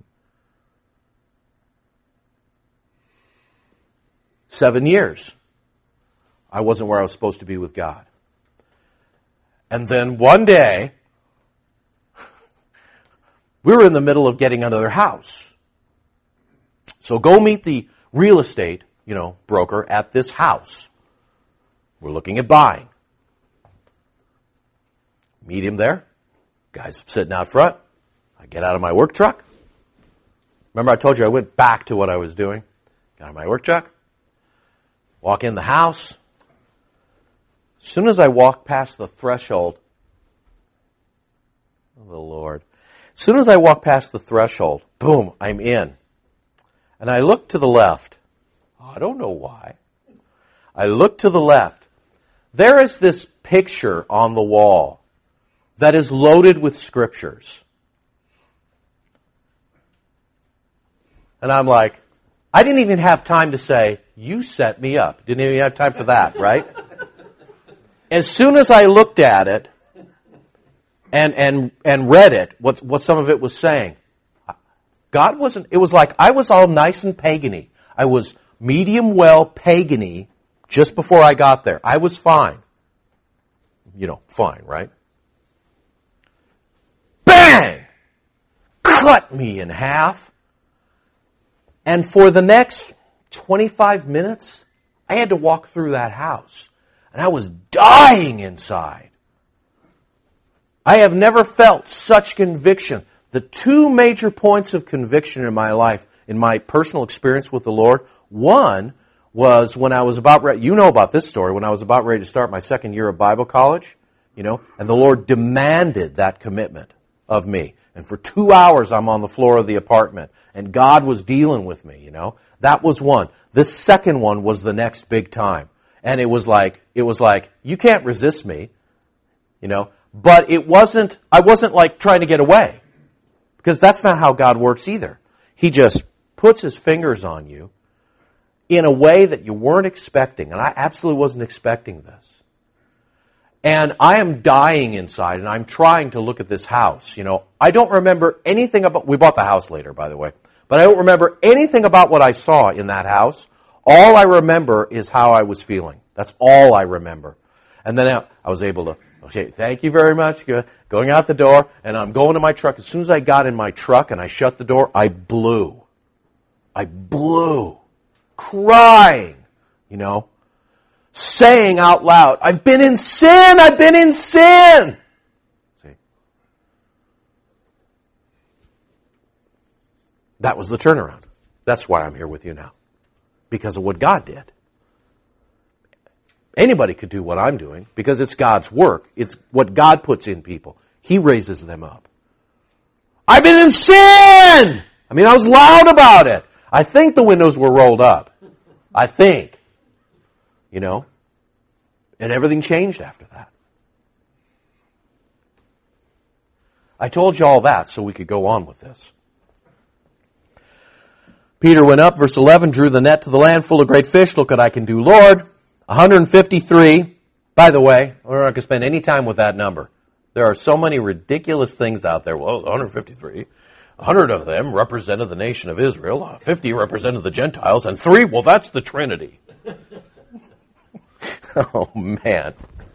7 years. I wasn't where I was supposed to be with God. And then one day, we were in the middle of getting another house. So go meet the real estate, broker at this house. We're looking at buying. Meet him there. Guy's sitting out front. I get out of my work truck. Remember I told you I went back to what I was doing? Got out of my work truck. Walk in the house. As soon as I walk past the threshold, oh the Lord. As soon as I walk past the threshold, boom, I'm in. And I look to the left. I don't know why. I look to the left. There is this picture on the wall that is loaded with scriptures. And I'm like, I didn't even have time to say, you set me up. Didn't even have time for that, right? As soon as I looked at it and read it, what some of it was saying, God wasn't, it was like I was all nice and pagan-y. I was medium well pagan-y just before I got there. I was fine. Fine, right? Bang! Cut me in half. And for the next 25 minutes, I had to walk through that house. And I was dying inside. I have never felt such conviction. The two major points of conviction in my life, in my personal experience with the Lord, one was when I was about ready, you know about this story, when I was about ready to start my second year of Bible college, and the Lord demanded that commitment of me. And for 2 hours I'm on the floor of the apartment, and God was dealing with me, That was one. This second one was the next big time. And it was like, you can't resist me, But I wasn't like trying to get away. Because that's not how God works either. He just puts His fingers on you in a way that you weren't expecting. And I absolutely wasn't expecting this. And I am dying inside, and I'm trying to look at this house. I don't remember anything about, we bought the house later, by the way, but I don't remember anything about what I saw in that house. All I remember is how I was feeling. That's all I remember. And then I was able to, okay, thank you very much, going out the door, and I'm going to my truck. As soon as I got in my truck and I shut the door, I blew. Crying, saying out loud, I've been in sin! See? That was the turnaround. That's why I'm here with you now. Because of what God did. Anybody could do what I'm doing because it's God's work. It's what God puts in people. He raises them up. I've been in sin! I was loud about it. I think the windows were rolled up. I think. And everything changed after that. I told you all that so we could go on with this. Peter went up, verse 11, drew the net to the land full of great fish. Look what I can do, Lord. 153. By the way, we're not going to spend any time with that number. There are so many ridiculous things out there. Well, 153. 100 of them represented the nation of Israel. 50 represented the Gentiles. And 3, well, that's the Trinity. Oh, man.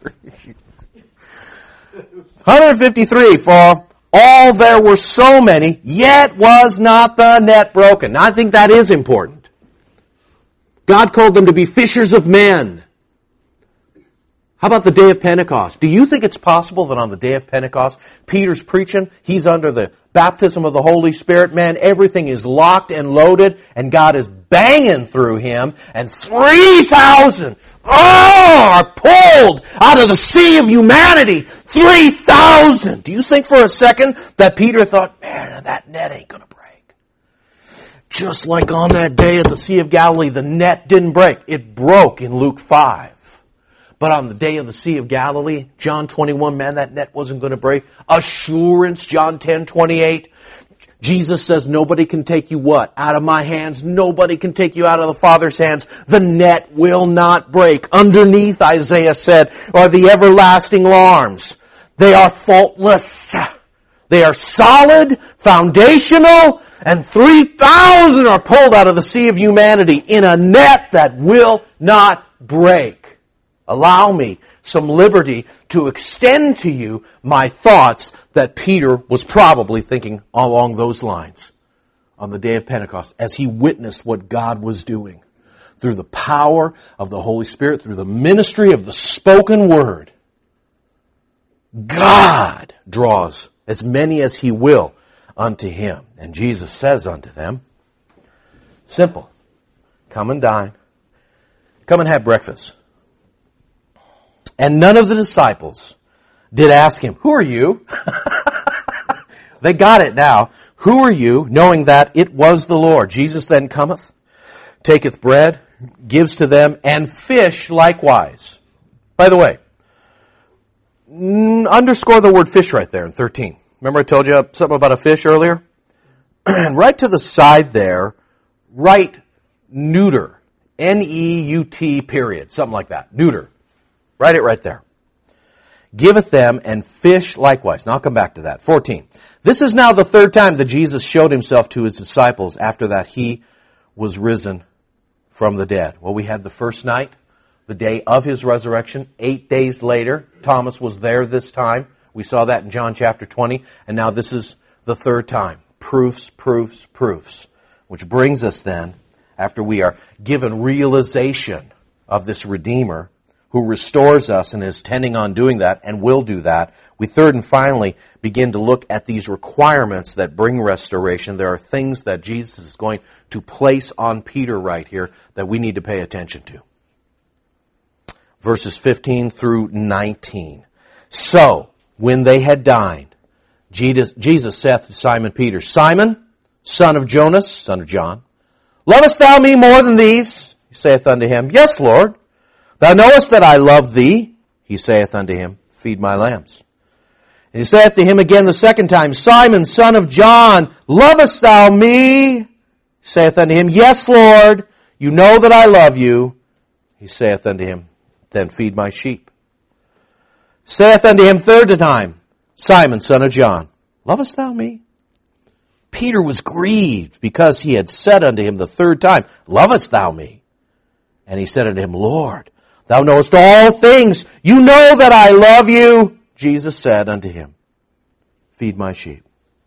153, for all there were so many, yet was not the net broken. Now, I think that is important. God called them to be fishers of men. How about the day of Pentecost? Do you think it's possible that on the day of Pentecost, Peter's preaching, he's under the baptism of the Holy Spirit, man, everything is locked and loaded, and God is banging through him, and 3,000 are pulled out of the sea of humanity. 3,000! Do you think for a second that Peter thought, man, that net ain't going to break? Just like on that day at the Sea of Galilee, the net didn't break. It broke in Luke 5. But on the day of the Sea of Galilee, John 21, man, that net wasn't going to break. Assurance, John 10:28. Jesus says, nobody can take you what? Out of my hands. Nobody can take you out of the Father's hands. The net will not break. Underneath, Isaiah said, are the everlasting arms. They are faultless. They are solid, foundational, and 3,000 are pulled out of the sea of humanity in a net that will not break. Allow me some liberty to extend to you my thoughts that Peter was probably thinking along those lines on the day of Pentecost as he witnessed what God was doing through the power of the Holy Spirit, through the ministry of the spoken word. God draws as many as he will unto him. And Jesus says unto them, simple, come and dine. Come and have breakfast. And none of the disciples did ask him, who are you? They got it now. Who are you? Knowing that it was the Lord. Jesus then cometh, taketh bread, gives to them, and fish likewise. By the way, underscore the word fish right there in 13. Remember I told you something about a fish earlier? And right to the side there, write neuter. N-E-U-T period. Something like that. Neuter. Write it right there. Giveth them, and fish likewise. Now I'll come back to that. 14. This is now the third time that Jesus showed himself to his disciples after that he was risen from the dead. Well, we had the first night, the day of his resurrection. 8 days later, Thomas was there this time. We saw that in John chapter 20. And now this is the third time. Proofs, proofs, proofs. Which brings us then, after we are given realization of this Redeemer, who restores us and is tending on doing that and will do that, we third and finally begin to look at these requirements that bring restoration. There are things that Jesus is going to place on Peter right here that we need to pay attention to. Verses 15 through 19. So, when they had dined, Jesus saith to Simon Peter, Simon, son of Jonas, son of John, lovest thou me more than these? He saith unto him, Yes, Lord. Thou knowest that I love thee. He saith unto him, Feed my lambs. And he saith to him again the second time, Simon, son of John, lovest thou me? He saith unto him, Yes, Lord. You know that I love you. He saith unto him, Then feed my sheep. Saith unto him third time, Simon, son of John, lovest thou me? Peter was grieved because he had said unto him the third time, Lovest thou me? And he said unto him, Lord, thou knowest all things. You know that I love you. Jesus said unto him, Feed my sheep.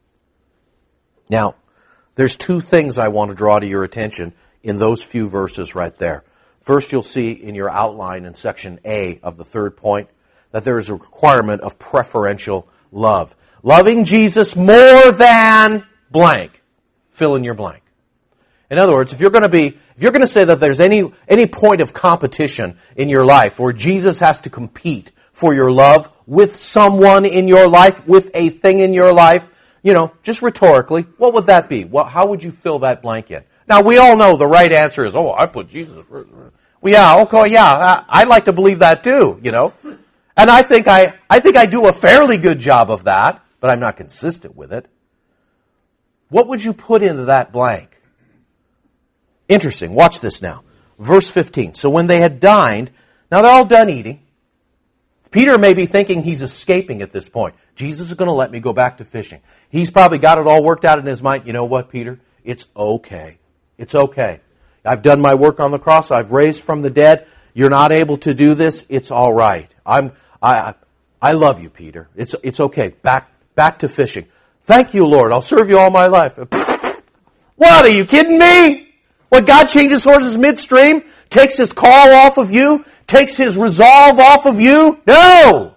Now, there's two things I want to draw to your attention in those few verses right there. First, you'll see in your outline in section A of the third point that there is a requirement of preferential love. Loving Jesus more than blank. Fill in your blank. In other words, if you're going to say that there's any point of competition in your life where Jesus has to compete for your love with someone in your life, with a thing in your life, just rhetorically, what would that be? How would you fill that blank in? Now, we all know the right answer is, I put Jesus first. Well, I'd like to believe that too, And I think I do a fairly good job of that, but I'm not consistent with it. What would you put into that blank? Interesting. Watch this now. Verse 15. So when they had dined, now they're all done eating. Peter may be thinking he's escaping at this point. Jesus is going to let me go back to fishing. He's probably got it all worked out in his mind. You know what, Peter? It's okay. It's okay. I've done my work on the cross. I've raised from the dead. You're not able to do this. It's all right. I love you, Peter. It's okay. Back to fishing. Thank you, Lord. I'll serve you all my life. What, are you kidding me? What, God changes horses midstream? Takes his call off of you? Takes his resolve off of you? No!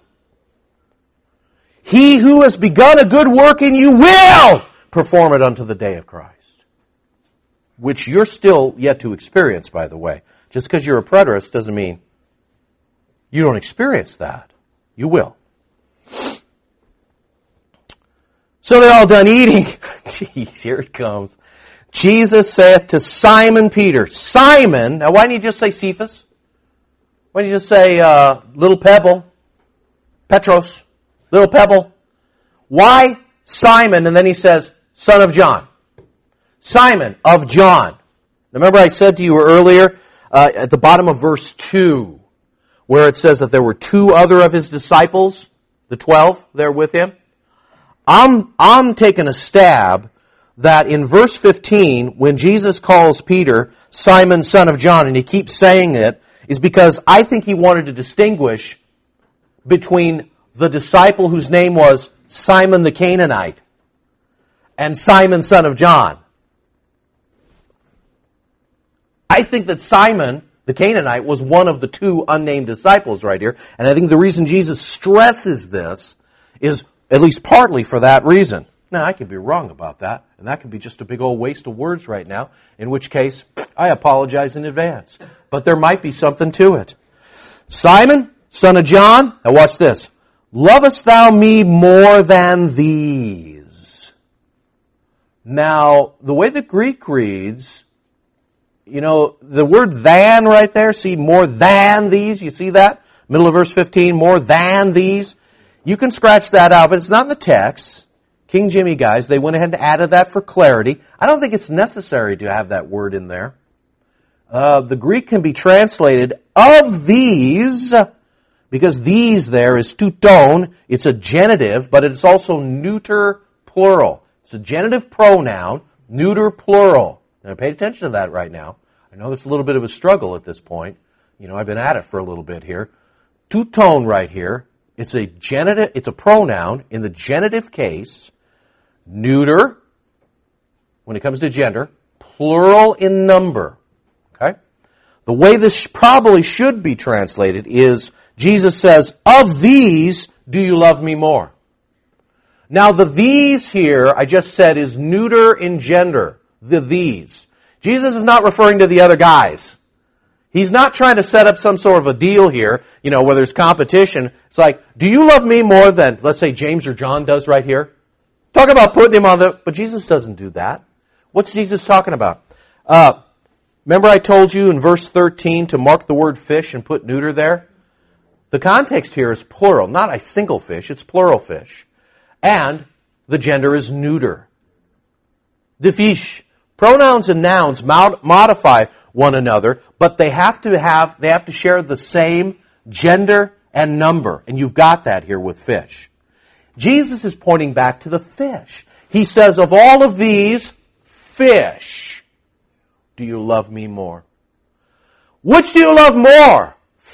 He who has begun a good work in you will perform it unto the day of Christ. which you're still yet to experience, by the way. Just because you're a preterist doesn't mean you don't experience that. You will. So they're all done eating. Jeez, here it comes. Jesus saith to Simon Peter, Simon, now why didn't he just say Cephas? Why didn't he just say little pebble? Petros, little pebble. Why Simon? And then he says, son of John. Simon of John. Remember I said to you earlier at the bottom of verse 2, where it says that there were two other of his disciples, the 12 there with him. I'm taking a stab that in verse 15, when Jesus calls Peter Simon, son of John, and he keeps saying it, is because I think he wanted to distinguish between the disciple whose name was Simon the Canaanite and Simon, son of John. I think that Simon the Canaanite was one of the two unnamed disciples right here, and I think the reason Jesus stresses this is at least partly for that reason. Now, I could be wrong about that, and that could be just a big old waste of words right now, in which case, I apologize in advance. But there might be something to it. Simon, son of John, now watch this. Lovest thou me more than these? Now, the way the Greek reads, you know, the word than right there, see, more than these, you see that? Middle of verse 15, more than these. You can scratch that out, but it's not in the text. King Jimmy guys, they went ahead and added that for clarity. I don't think it's necessary to have that word in there. The Greek can be translated of these, because these there is touton. It's a genitive, but it's also neuter plural. It's a genitive pronoun, neuter plural. Now pay attention to that right now. I know it's a little bit of a struggle at this point. You know, I've been at it for a little bit here. Touton right here. It's a genitive, it's a pronoun in the genitive case, neuter, when it comes to gender, plural in number. Okay? The way this probably should be translated is, Jesus says, of these do you love me more? Now the these here, I just said, is neuter in gender. The these. Jesus is not referring to the other guys. He's not trying to set up some sort of a deal here, you know, where there's competition. It's like, do you love me more than, let's say, James or John does right here? Talk about putting him on the, but Jesus doesn't do that. What's Jesus talking about? Remember I told you in verse 13 to mark the word fish and put neuter there? The context here is plural, not a single fish, it's plural fish. And the gender is neuter. The fish. Pronouns and nouns modify one another, but they have to share the same gender and number. And you've got that here with fish. Jesus is pointing back to the fish. He says, of all of these fish, do you love me more? Which do you love more?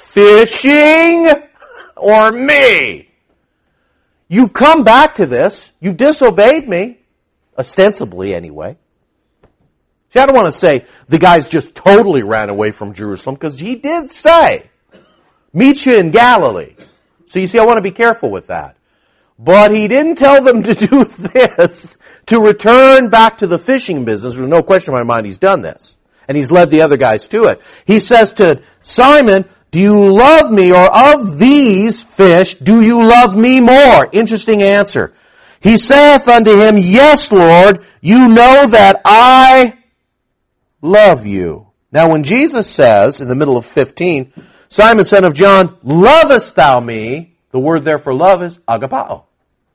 Fishing or me? You've come back to this. You've disobeyed me. Ostensibly, anyway. See, I don't want to say the guys just totally ran away from Jerusalem, because he did say, meet you in Galilee. So you see, I want to be careful with that. But he didn't tell them to do this, to return back to the fishing business. There's no question in my mind he's done this. And he's led the other guys to it. He says to Simon, do you love me, or of these fish, do you love me more? Interesting answer. He saith unto him, yes, Lord, you know that I love you. Now when Jesus says, in the middle of 15, Simon, son of John, lovest thou me? The word there for love is agapao.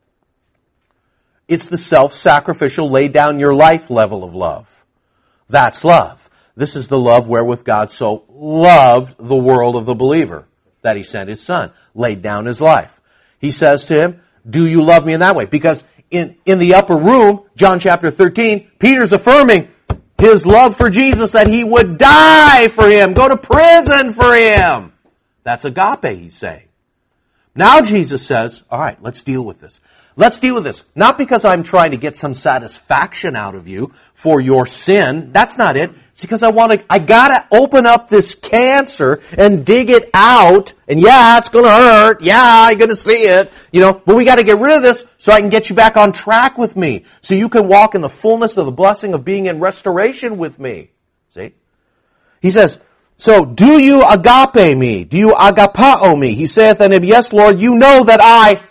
It's the self-sacrificial, lay down your life level of love. That's love. This is the love wherewith God so loved the world of the believer, that he sent his son, laid down his life. He says to him, do you love me in that way? Because in the upper room, John chapter 13, Peter's affirming his love for Jesus, that he would die for him, go to prison for him. That's agape, he's saying. Now Jesus says, all right, let's deal with this. Let's deal with this. Not because I'm trying to get some satisfaction out of you for your sin. That's not it. It's because I gotta open up this cancer and dig it out. And yeah, it's gonna hurt. Yeah, you're gonna see it. But we gotta get rid of this so I can get you back on track with me. So you can walk in the fullness of the blessing of being in restoration with me. See? He says, so do you agape me? Do you agapao me? He saith unto him, yes, Lord, you know that I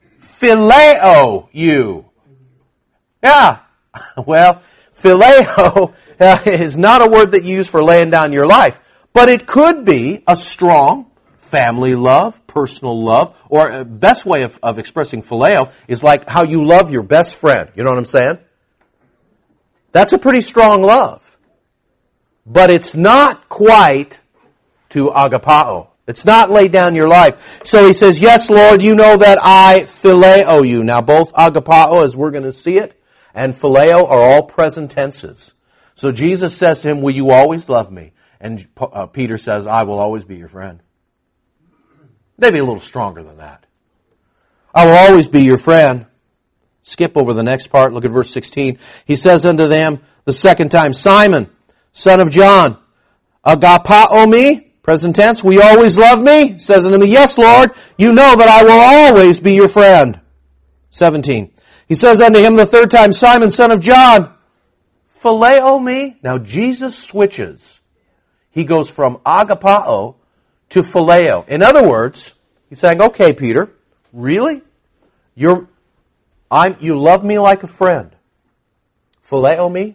phileo you. Yeah. Well, phileo is not a word that you use for laying down your life, but it could be a strong family love, personal love, or a best way of expressing phileo is like how you love your best friend. You know what I'm saying? That's a pretty strong love. But it's not quite to agapao. It's not lay down your life. So he says, yes, Lord, you know that I phileo you. Now both agapao, as we're going to see it, and phileo are all present tenses. So Jesus says to him, will you always love me? And Peter says, I will always be your friend. Maybe a little stronger than that. I will always be your friend. Skip over the next part. Look at verse 16. He says unto them the second time, Simon, son of John, agapao me? Present tense, will you always love me? Says unto me, yes, Lord, you know that I will always be your friend. 17. He says unto him the third time, Simon, son of John, phileo me? Now Jesus switches. He goes from agapao to phileo. In other words, he's saying, okay, Peter, really? You love me like a friend. Phileo me?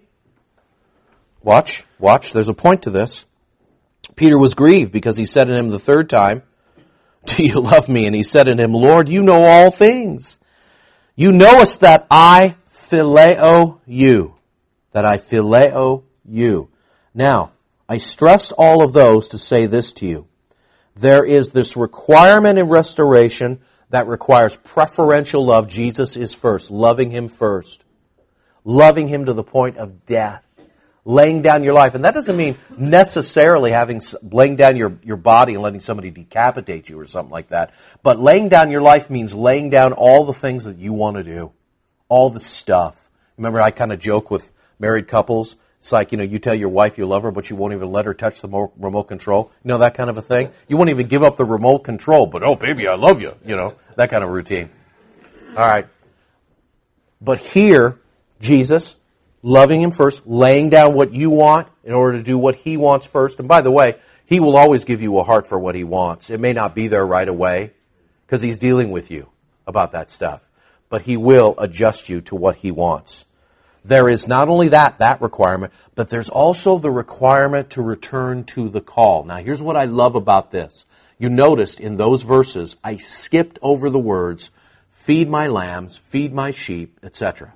Watch, there's a point to this. Peter was grieved because he said to him the third time, do you love me? And he said to him, Lord, you know all things. You knowest that I phileo you. That I phileo you. Now, I stress all of those to say this to you. There is this requirement in restoration that requires preferential love. Jesus is first. Loving Him first. Loving Him to the point of death. Laying down your life. And that doesn't mean necessarily laying down your body and letting somebody decapitate you or something like that. But laying down your life means laying down all the things that you want to do. All the stuff. Remember, I kind of joke with married couples. It's like, you tell your wife you love her, but you won't even let her touch the remote control. That kind of a thing? You won't even give up the remote control, but, oh, baby, I love you. That kind of routine. All right. But here, Jesus, loving Him first, laying down what you want in order to do what He wants first. And by the way, He will always give you a heart for what He wants. It may not be there right away because He's dealing with you about that stuff. But He will adjust you to what He wants. There is not only that requirement, but there's also the requirement to return to the call. Now, here's what I love about this. You noticed in those verses, I skipped over the words, feed my lambs, feed my sheep, etc.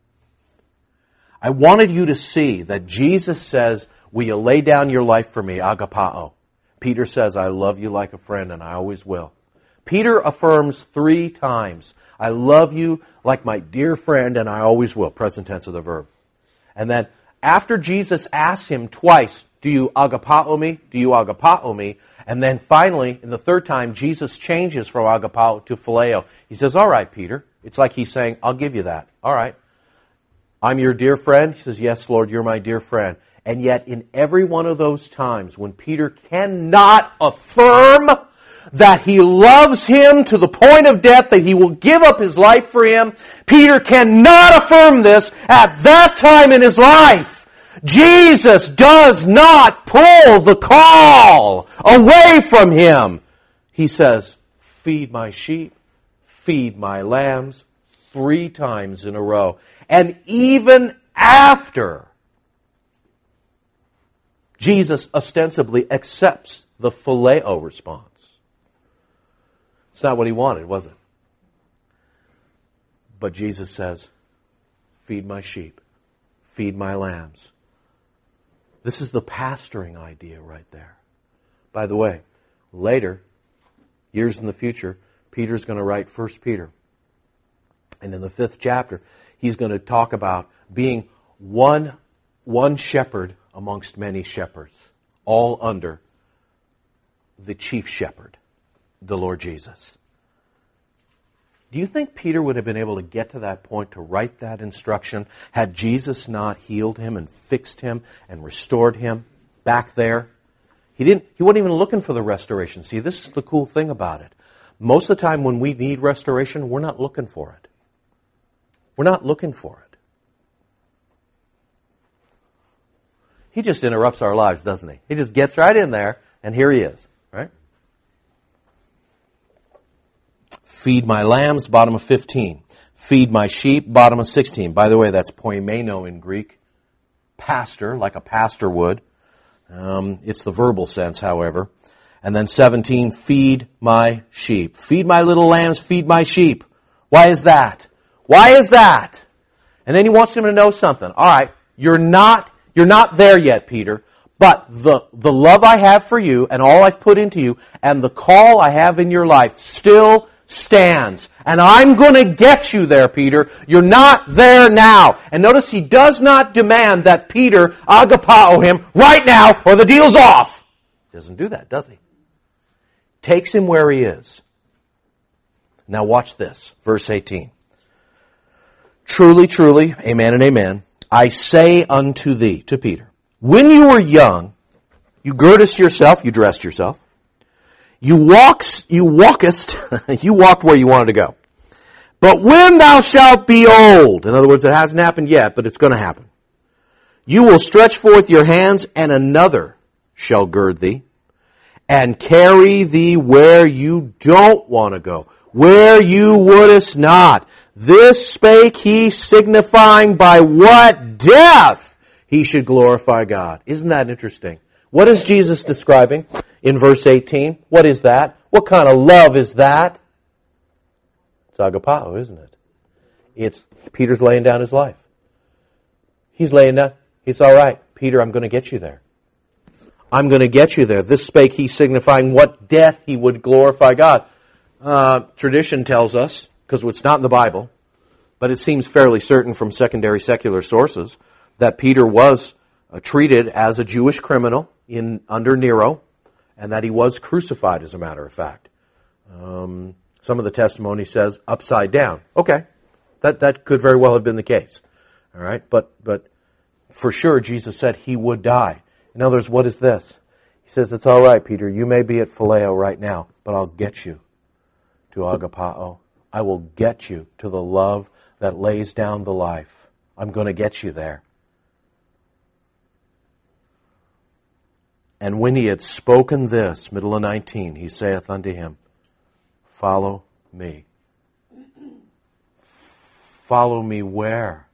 I wanted you to see that Jesus says, will you lay down your life for me, agapao? Peter says, I love you like a friend, and I always will. Peter affirms 3 times, I love you like my dear friend, and I always will, present tense of the verb. And then after Jesus asks him twice, do you agapao me? Do you agapao me? And then finally, in the third time, Jesus changes from agapao to phileo. He says, all right, Peter. It's like he's saying, I'll give you that. All right. I'm your dear friend. He says, yes, Lord, you're my dear friend. And yet in every one of those times when Peter cannot affirm that he loves him to the point of death, that he will give up his life for him, Peter cannot affirm this at that time in his life. Jesus does not pull the call away from him. He says, feed my sheep, feed my lambs, 3 times in a row. And even after Jesus ostensibly accepts the phileo response. It's not what he wanted, was it? But Jesus says, feed my sheep, feed my lambs. This is the pastoring idea right there. By the way, later, years in the future, Peter's going to write 1 Peter. And in the 5th chapter, he's going to talk about being one shepherd amongst many shepherds, all under the chief shepherd, the Lord Jesus. Do you think Peter would have been able to get to that point to write that instruction had Jesus not healed him and fixed him and restored him back there? He wasn't even looking for the restoration. See, this is the cool thing about it. Most of the time when we need restoration, we're not looking for it. We're not looking for it. He just interrupts our lives, doesn't he? He just gets right in there, and here he is, right? Feed my lambs, bottom of 15. Feed my sheep, bottom of 16. By the way, that's poimeno in Greek. Pastor, like a pastor would. It's the verbal sense, however. And then 17, feed my sheep. Feed my little lambs, feed my sheep. Why is that? Why is that? And then he wants him to know something. All right, you're not there yet, Peter, but the love I have for you and all I've put into you and the call I have in your life still stands. And I'm going to get you there, Peter. You're not there now. And notice he does not demand that Peter agapao him right now or the deal's off. He doesn't do that, does he? Takes him where he is. Now watch this. Verse 18. Truly, truly, amen and amen, I say unto thee, to Peter, when you were young, you girdest yourself, you dressed yourself, you walked where you wanted to go. But when thou shalt be old, in other words, it hasn't happened yet, but it's going to happen, you will stretch forth your hands, and another shall gird thee, and carry thee where you don't want to go, where you wouldest not. This spake he, signifying by what death he should glorify God. Isn't that interesting? What is Jesus describing in verse 18? What is that? What kind of love is that? It's agapao, isn't it? It's Peter's laying down his life. He's laying down. It's all right, Peter, I'm going to get you there. I'm going to get you there. This spake he, signifying what death he would glorify God. Tradition tells us, because it's not in the Bible, but it seems fairly certain from secondary secular sources, that Peter was treated as a Jewish criminal under Nero, and that he was crucified, as a matter of fact. Some of the testimony says upside down. Okay, that could very well have been the case. All right, but for sure Jesus said he would die. In other words, what is this? He says, it's all right, Peter, you may be at phileo right now, but I'll get you to agapao. I will get you to the love that lays down the life. I'm going to get you there. And when he had spoken this, middle of 19, he saith unto him, follow me. Follow me where?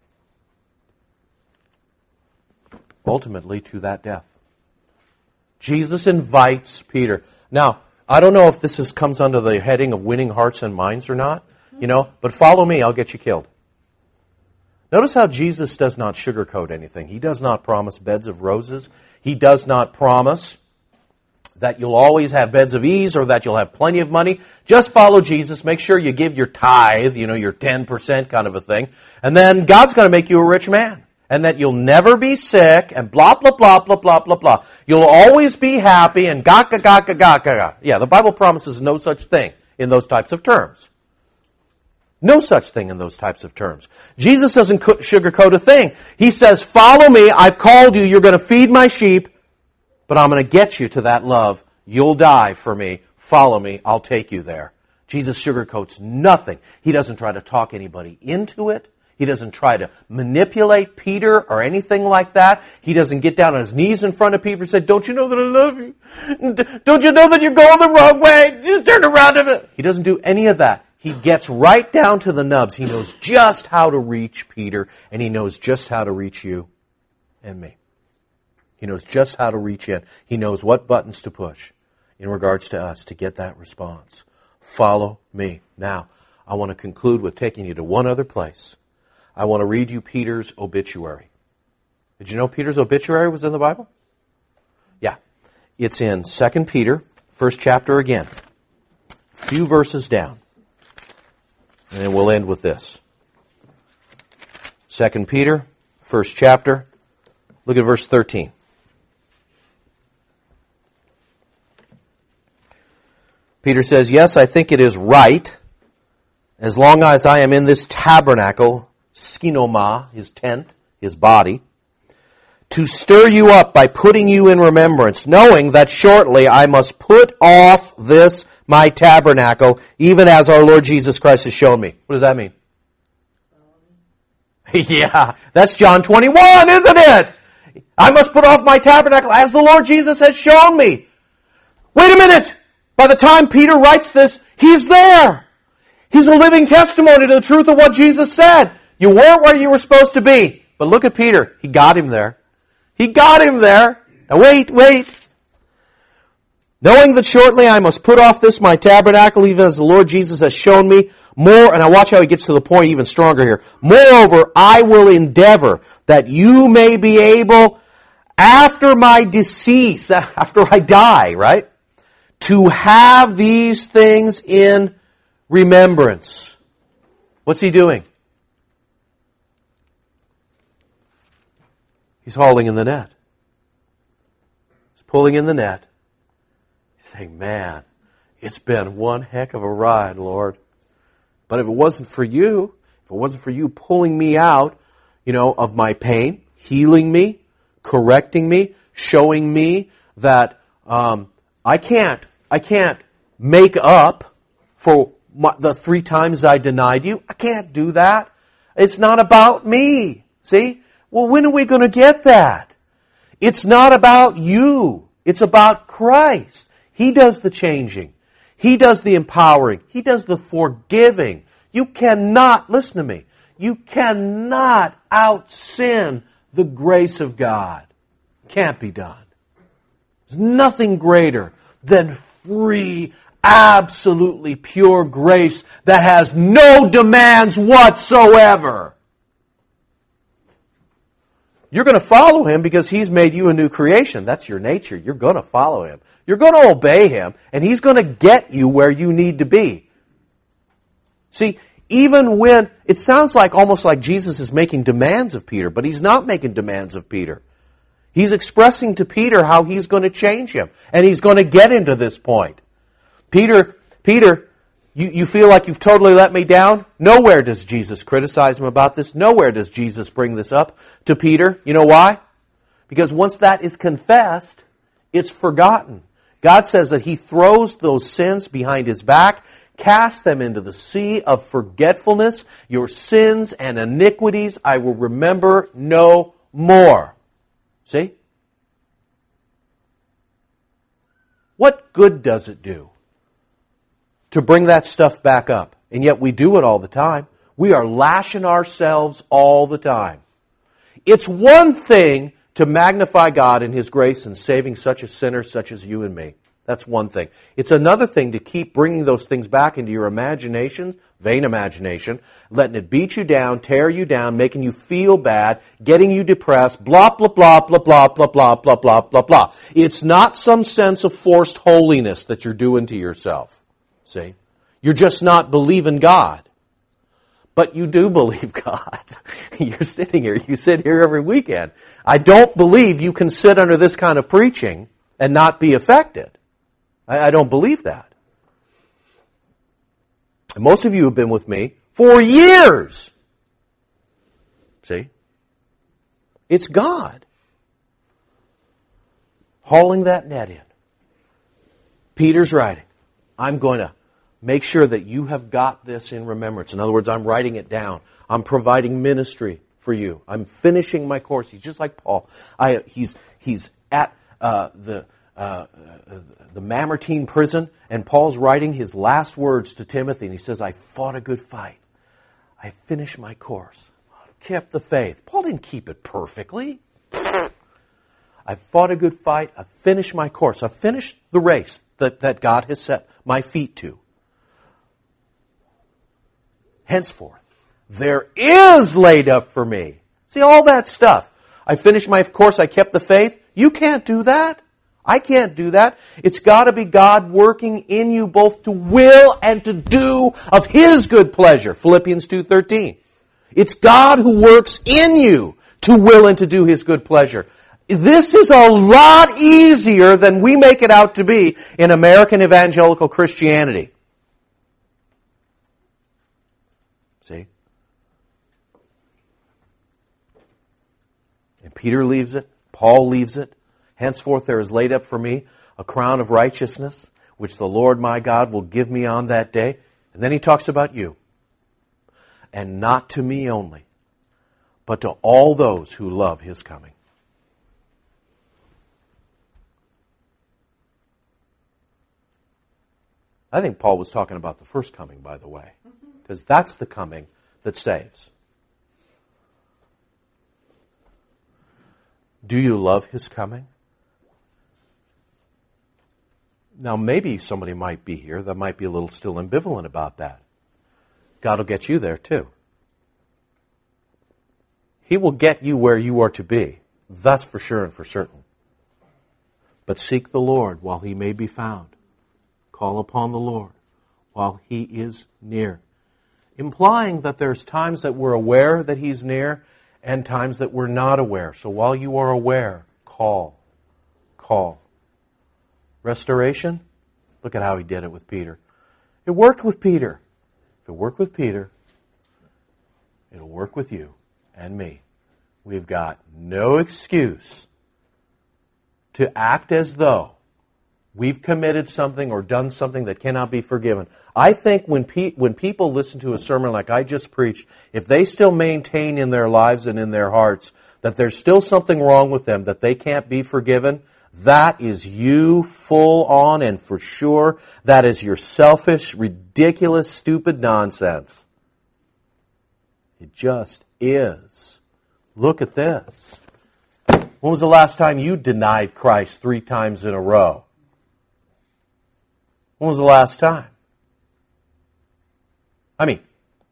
Ultimately to that death. Jesus invites Peter. Now, I don't know if this comes under the heading of winning hearts and minds or not, but follow me, I'll get you killed. Notice how Jesus does not sugarcoat anything. He does not promise beds of roses. He does not promise that you'll always have beds of ease or that you'll have plenty of money. Just follow Jesus. Make sure you give your tithe, your 10% kind of a thing. And then God's going to make you a rich man. And that you'll never be sick and blah, blah, blah, blah, blah, blah, blah. You'll always be happy and gaka, gaka, gaka, gaka. Yeah, the Bible promises no such thing in those types of terms. No such thing in those types of terms. Jesus doesn't sugarcoat a thing. He says, follow me, I've called you, you're going to feed my sheep, but I'm going to get you to that love. You'll die for me. Follow me, I'll take you there. Jesus sugarcoats nothing. He doesn't try to talk anybody into it. He doesn't try to manipulate Peter or anything like that. He doesn't get down on his knees in front of Peter and say, don't you know that I love you? Don't you know that you're going the wrong way? Just turn around a bit. He doesn't do any of that. He gets right down to the nubs. He knows just how to reach Peter, and he knows just how to reach you and me. He knows just how to reach in. He knows what buttons to push in regards to us to get that response. Follow me. Now, I want to conclude with taking you to one other place. I want to read you Peter's obituary. Did you know Peter's obituary was in the Bible? Yeah. It's in 2 Peter, first chapter again. A few verses down. And then we'll end with this. 2 Peter, first chapter. Look at verse 13. Peter says, yes, I think it is right. as long as I am in this tabernacle, skinoma, his tent, his body, to stir you up by putting you in remembrance, knowing that shortly I must put off this my tabernacle, even as our Lord Jesus Christ has shown me. What does that mean? Yeah, that's John 21, isn't it? I must put off my tabernacle as the Lord Jesus has shown me. Wait a minute! By the time Peter writes this, he's there. He's a living testimony to the truth of what Jesus said. You weren't where you were supposed to be. But look at Peter. He got him there. He got him there. Now wait. Knowing that shortly I must put off this my tabernacle, even as the Lord Jesus has shown me more, and I watch how he gets to the point even stronger here. Moreover, I will endeavor that you may be able, after my decease, after I die, right, to have these things in remembrance. What's he doing? He's hauling in the net. He's pulling in the net. He's saying, man, it's been one heck of a ride, Lord. But if it wasn't for you, pulling me out, of my pain, healing me, correcting me, showing me that I can't make up for the 3 times I denied you. I can't do that. It's not about me. See? Well, when are we going to get that? It's not about you. It's about Christ. He does the changing. He does the empowering. He does the forgiving. You cannot, listen to me, you cannot out-sin the grace of God. Can't be done. There's nothing greater than free, absolutely pure grace that has no demands whatsoever. You're going to follow Him because He's made you a new creation. That's your nature. You're going to follow Him. You're going to obey Him, and He's going to get you where you need to be. See, even when, it sounds like almost like Jesus is making demands of Peter, but He's not making demands of Peter. He's expressing to Peter how He's going to change him, and He's going to get him to this point. Peter, you feel like you've totally let me down? Nowhere does Jesus criticize him about this. Nowhere does Jesus bring this up to Peter. You know why? Because once that is confessed, it's forgotten. God says that He throws those sins behind His back, casts them into the sea of forgetfulness. Your sins and iniquities I will remember no more. See? What good does it do to bring that stuff back up? And yet we do it all the time. We are lashing ourselves all the time. It's one thing to magnify God in His grace in saving such a sinner such as you and me. That's one thing. It's another thing to keep bringing those things back into your imagination, vain imagination, letting it beat you down, tear you down, making you feel bad, getting you depressed, blah, blah, blah, blah, blah, blah, blah, blah, blah, blah, blah. It's not some sense of forced holiness that you're doing to yourself. See? You're just not believing God. But you do believe God. You're sitting here. You sit here every weekend. I don't believe you can sit under this kind of preaching and not be affected. I don't believe that. And most of you have been with me for years. See? It's God hauling that net in. Peter's writing, I'm going to make sure that you have got this in remembrance. In other words, I'm writing it down. I'm providing ministry for you. I'm finishing my course. He's just like Paul. He's at the Mamertine prison, and Paul's writing his last words to Timothy, and he says, I fought a good fight. I finished my course. I've kept the faith. Paul didn't keep it perfectly. I fought a good fight. I finished my course. I finished the race that God has set my feet to. Henceforth, there is laid up for me. See, all that stuff. I finished my course. I kept the faith. You can't do that. I can't do that. It's got to be God working in you both to will and to do of His good pleasure. Philippians 2:13. It's God who works in you to will and to do His good pleasure. This is a lot easier than we make it out to be in American evangelical Christianity. And Peter leaves it. Paul leaves it. Henceforth there is laid up for me a crown of righteousness, which the Lord my God will give me on that day. And then he talks about you. And not to me only, but to all those who love his coming. I think Paul was talking about the first coming, by the way, because that's the coming that saves. Do you love his coming? Now, maybe somebody might be here that might be a little still ambivalent about that. God will get you there too. He will get you where you are to be. That's for sure and for certain. But seek the Lord while he may be found. Call upon the Lord while he is near. Implying that there's times that we're aware that he's near and times that we're not aware. So while you are aware, call. Call. Restoration? Look at how he did it with Peter. It worked with Peter. If it worked with Peter, it'll work with you and me. We've got no excuse to act as though we've committed something or done something that cannot be forgiven. I think when people listen to a sermon like I just preached, if they still maintain in their lives and in their hearts that there's still something wrong with them, that they can't be forgiven, that is you full on and for sure. That is your selfish, ridiculous, stupid nonsense. It just is. Look at this. When was the last time you denied Christ 3 times in a row? When was the last time? I mean,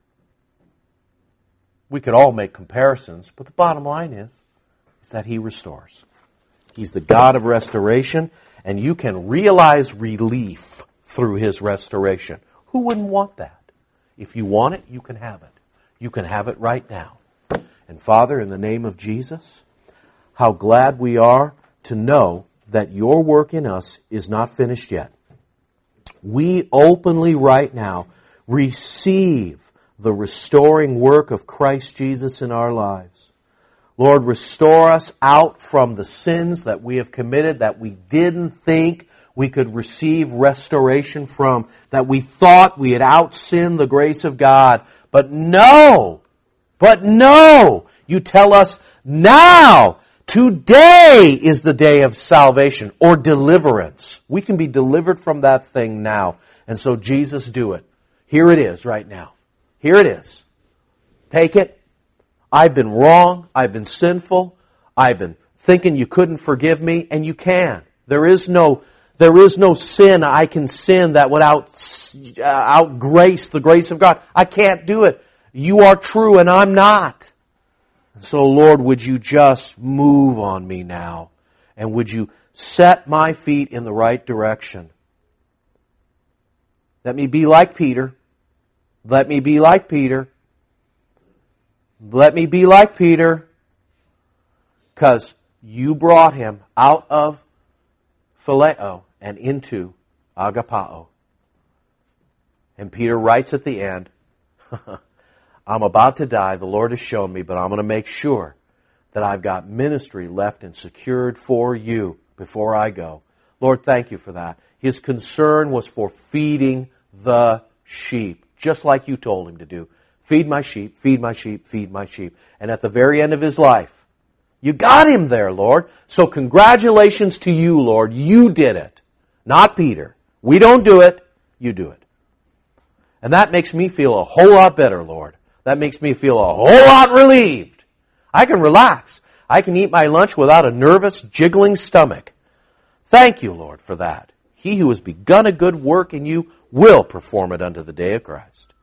we could all make comparisons, but the bottom line is that he restores. He's the God of restoration, and you can realize relief through his restoration. Who wouldn't want that? If you want it, you can have it. You can have it right now. And Father, in the name of Jesus, how glad we are to know that your work in us is not finished yet. We openly right now receive the restoring work of Christ Jesus in our lives. Lord, restore us out from the sins that we have committed, that we didn't think we could receive restoration from, that we thought we had out-sinned the grace of God. But no! You tell us now, today is the day of salvation or deliverance. We can be delivered from that thing now. And so Jesus, do it. Here it is right now. Here it is. Take it. I've been wrong. I've been sinful. I've been thinking you couldn't forgive me, and you can. There is no sin I can sin that would outgrace the grace of God. I can't do it. You are true, and I'm not. So, Lord, would you just move on me now, and would you set my feet in the right direction? Let me be like Peter. Let me be like Peter. Let me be like Peter, because you brought him out of phileo and into agapao. And Peter writes at the end, I'm about to die, the Lord has shown me, but I'm going to make sure that I've got ministry left and secured for you before I go. Lord, thank you for that. His concern was for feeding the sheep, just like you told him to do. Feed my sheep, feed my sheep, feed my sheep. And at the very end of his life, you got him there, Lord. So congratulations to you, Lord. You did it. Not Peter. We don't do it. You do it. And that makes me feel a whole lot better, Lord. That makes me feel a whole lot relieved. I can relax. I can eat my lunch without a nervous, jiggling stomach. Thank you, Lord, for that. He who has begun a good work in you will perform it unto the day of Christ.